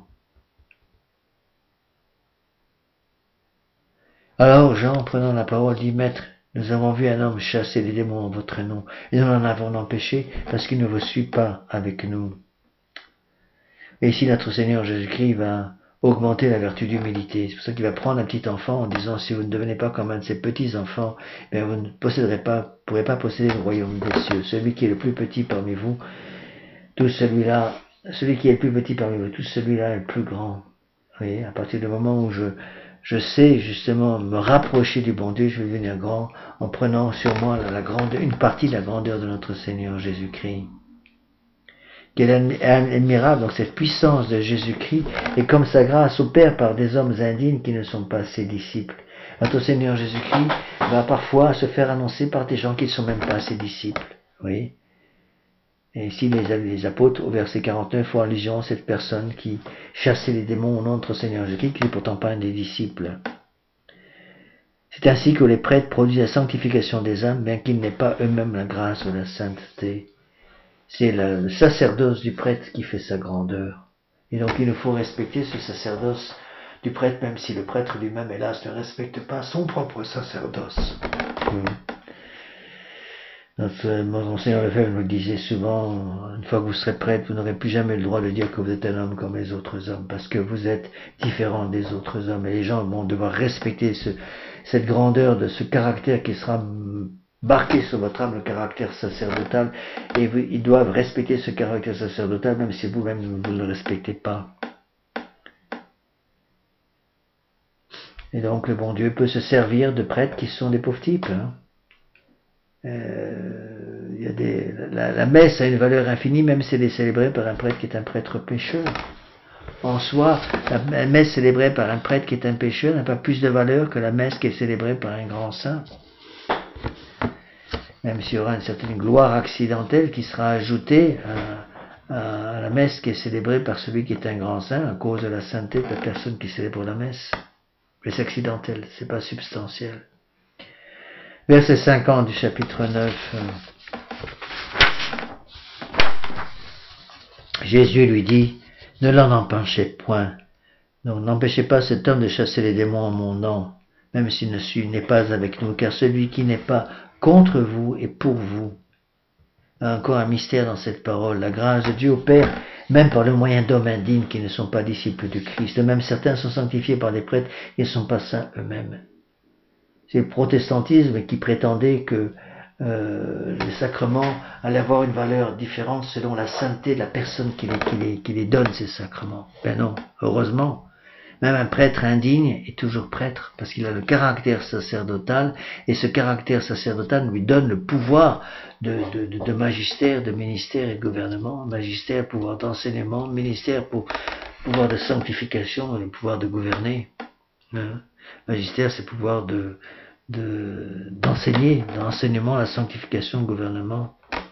Alors Jean, prenant la parole, dit, Maître, nous avons vu un homme chasser les démons en votre nom, et nous en avons empêché, parce qu'il ne vous suit pas avec nous. Et ici, notre Seigneur Jésus-Christ va augmenter la vertu d'humilité. C'est pour ça qu'il va prendre un petit enfant en disant, si vous ne devenez pas comme un de ces petits-enfants, bien vous ne posséderez pas, pourrez pas posséder le royaume des cieux. Celui qui est le plus petit parmi vous, tout celui-là, celui qui est le plus petit parmi vous, tout celui-là est le plus grand. Vous voyez, à partir du moment où je, je sais justement me rapprocher du bon Dieu, je vais devenir grand en prenant sur moi la, la grande, une partie de la grandeur de notre Seigneur Jésus-Christ. Quelle admirable, donc cette puissance de Jésus-Christ, et comme sa grâce opère par des hommes indignes qui ne sont pas ses disciples. Notre Seigneur Jésus-Christ va parfois se faire annoncer par des gens qui ne sont même pas ses disciples. Oui. Et ici, les, les apôtres, au verset quarante-neuf, font allusion à cette personne qui chassait les démons au nom de notre Seigneur Jésus-Christ, qui n'est pourtant pas un des disciples. C'est ainsi que les prêtres produisent la sanctification des âmes, bien qu'ils n'aient pas eux-mêmes la grâce ou la sainteté. C'est le sacerdoce du prêtre qui fait sa grandeur. Et donc il nous faut respecter ce sacerdoce du prêtre, même si le prêtre lui-même, hélas, ne respecte pas son propre sacerdoce. Notre Monseigneur Lefebvre nous disait souvent, une fois que vous serez prêtre, vous n'aurez plus jamais le droit de dire que vous êtes un homme comme les autres hommes, parce que vous êtes différent des autres hommes. Et les gens vont devoir respecter ce, cette grandeur de ce caractère qui sera marqué sur votre âme, le caractère sacerdotal, et vous, ils doivent respecter ce caractère sacerdotal, même si vous-même vous ne le respectez pas. Et donc le bon Dieu peut se servir de prêtres qui sont des pauvres types. Hein. Euh, il y a des, la, la messe a une valeur infinie, même si elle est célébrée par un prêtre qui est un prêtre pécheur. En soi, la messe célébrée par un prêtre qui est un pécheur n'a pas plus de valeur que la messe qui est célébrée par un grand saint. Même s'il y aura une certaine gloire accidentelle qui sera ajoutée à, à, à la messe qui est célébrée par celui qui est un grand saint à cause de la sainteté de la personne qui célèbre la messe. Mais c'est accidentel, c'est pas substantiel. Verset cinquante du chapitre neuf. Jésus lui dit, ne l'en empêchez point. Donc n'empêchez pas cet homme de chasser les démons en mon nom, même s'il ne n'est pas avec nous, car celui qui n'est pas contre vous et pour vous. Encore un mystère dans cette parole. La grâce de Dieu opère même par le moyen d'hommes indignes qui ne sont pas disciples du Christ. De même, certains sont sanctifiés par des prêtres qui ne sont pas saints eux-mêmes. C'est le protestantisme qui prétendait que euh, les sacrements allaient avoir une valeur différente selon la sainteté de la personne qui les, qui les, qui les donne, ces sacrements. Ben non, heureusement. Même un prêtre indigne est toujours prêtre, parce qu'il a le caractère sacerdotal, et ce caractère sacerdotal lui donne le pouvoir de, de, de, de magistère, de ministère et de gouvernement. Magistère, pouvoir d'enseignement, ministère pour pouvoir de sanctification et le pouvoir de gouverner. Hein? Magistère, c'est le pouvoir de, de, d'enseigner, d'enseignement, la sanctification, le gouvernement.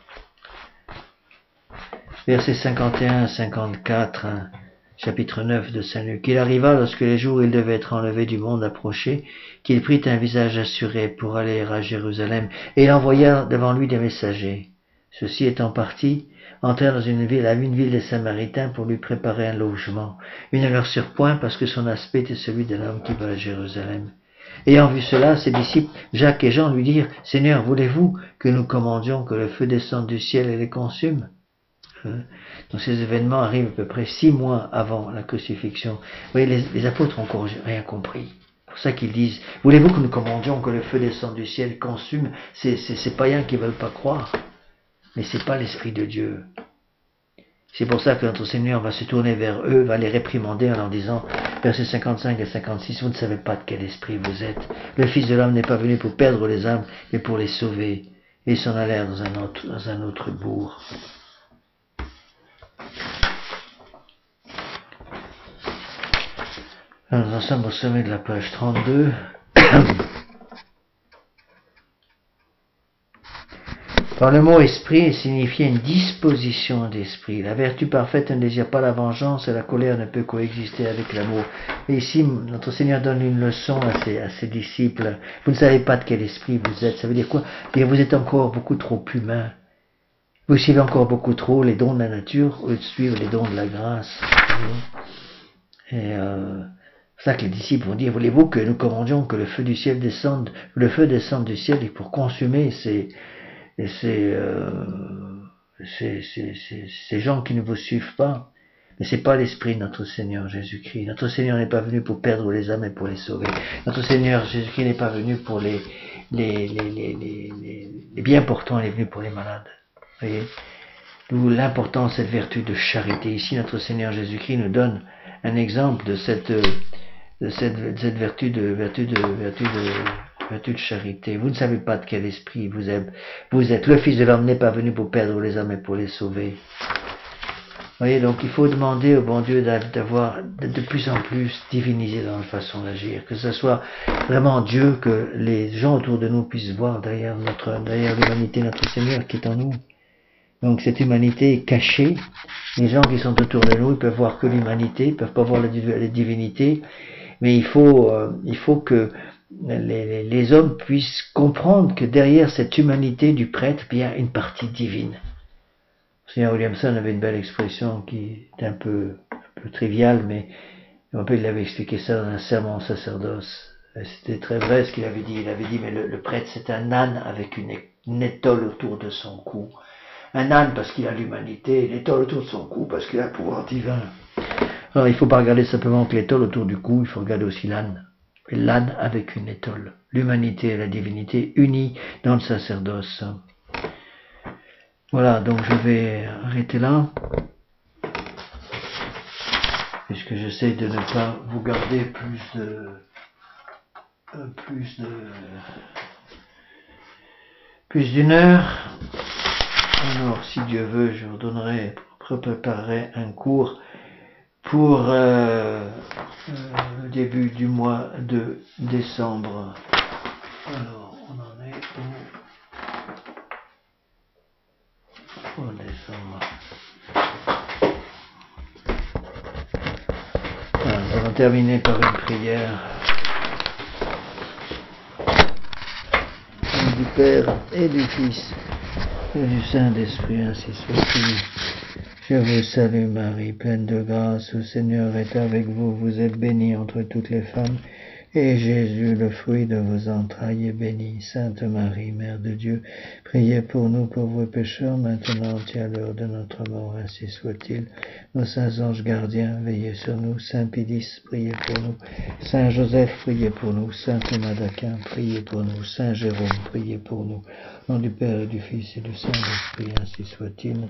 Versets cinquante et un à cinquante-quatre, hein, chapitre neuf de Saint Luc. Il arriva, lorsque les jours où il devait être enlevé du monde approchaient, qu'il prit un visage assuré pour aller à Jérusalem, et il envoya devant lui des messagers. Ceux-ci étant partis, entrèrent dans une ville, à une ville des Samaritains pour lui préparer un logement. Ils ne leur surent point parce que son aspect était celui d'un homme qui va à Jérusalem. Ayant vu cela, ses disciples, Jacques et Jean, lui dirent, « Seigneur, voulez-vous que nous commandions que le feu descende du ciel et les consume ?» Donc ces événements arrivent à peu près six mois avant la crucifixion. Vous voyez, les, les apôtres n'ont encore rien compris. C'est pour ça qu'ils disent, « Voulez-vous que nous commandions que le feu descende du ciel et consume ?» C'est ces païens qui ne veulent pas croire. Mais ce n'est pas l'Esprit de Dieu. C'est pour ça que notre Seigneur va se tourner vers eux, va les réprimander en leur disant, versets cinquante-cinq et cinquante-six, « Vous ne savez pas de quel esprit vous êtes. Le Fils de l'homme n'est pas venu pour perdre les âmes, mais pour les sauver. » Et ils s'en allèrent dans un autre, dans un autre bourg. Alors, nous en sommes au sommet de la page trente-deux. Par le mot esprit, il signifiait une disposition d'esprit. La vertu parfaite ne désire pas la vengeance et la colère ne peut coexister avec l'amour. Et ici, notre Seigneur donne une leçon à ses, à ses disciples. Vous ne savez pas de quel esprit vous êtes. Ça veut dire quoi? Dire vous êtes encore beaucoup trop humain. Vous suivez encore beaucoup trop les dons de la nature au lieu de suivre les dons de la grâce. Et euh, c'est ça que les disciples vont dire, voulez-vous que nous commandions que le feu du ciel descende, le feu descende du ciel et pour consumer ces Et c'est, euh, c'est, c'est, c'est, ces gens qui ne vous suivent pas. Mais c'est pas l'esprit de notre Seigneur Jésus-Christ. Notre Seigneur n'est pas venu pour perdre les âmes et pour les sauver. Notre Seigneur Jésus-Christ n'est pas venu pour les, les, les, les, les, les, les bien portants, il est venu pour les malades. Vous voyez? D'où l'importance de cette vertu de charité. Ici, notre Seigneur Jésus-Christ nous donne un exemple de cette, de cette, de cette vertu de, vertu de, vertu de, vertu de charité. Vous ne savez pas de quel esprit vous êtes. Vous êtes. Le Fils de l'homme n'est pas venu pour perdre les âmes, mais pour les sauver. Vous voyez, donc il faut demander au bon Dieu d'avoir de plus en plus divinisé dans la façon d'agir. Que ce soit vraiment Dieu, que les gens autour de nous puissent voir derrière notre, derrière l'humanité, notre Seigneur qui est en nous. Donc cette humanité est cachée. Les gens qui sont autour de nous, ils peuvent voir que l'humanité, ils peuvent pas voir la, la divinité. Mais il faut, euh, il faut que Les, les hommes puissent comprendre que derrière cette humanité du prêtre, il y a une partie divine. Le Seigneur Williamson avait une belle expression qui est un peu, un peu triviale, mais je me rappelle, il avait expliqué ça dans un sermon au sacerdoce. C'était très vrai ce qu'il avait dit. Il avait dit, mais le, le prêtre c'est un âne avec une, une étole autour de son cou. Un âne parce qu'il a l'humanité, une étole autour de son cou parce qu'il a le pouvoir divin. Alors il ne faut pas regarder simplement que l'étole autour du cou, il faut regarder aussi l'âne. L'âne avec une étole. L'humanité et la divinité unies dans le sacerdoce. Voilà, donc je vais arrêter là. Puisque j'essaie de ne pas vous garder plus de, euh, plus de plus d'une heure. Alors, si Dieu veut, je vous donnerai, je préparerai un cours pour euh, euh, le début du mois de décembre. Alors, on en est au, au décembre. Voilà, on va terminer par une prière. Du Père et du Fils et du Saint-Esprit, ainsi soit-il. Je vous salue Marie, pleine de grâce, le Seigneur est avec vous, vous êtes bénie entre toutes les femmes, et Jésus, le fruit de vos entrailles, est béni. Sainte Marie, Mère de Dieu, priez pour nous pauvres pécheurs, maintenant et à l'heure de notre mort, ainsi soit-il. Nos saints anges gardiens, veillez sur nous. Saint Pédis, priez pour nous. Saint Joseph, priez pour nous. Saint Thomas d'Aquin, priez pour nous. Saint Jérôme, priez pour nous. Au nom du Père et du Fils et du Saint-Esprit, ainsi soit-il.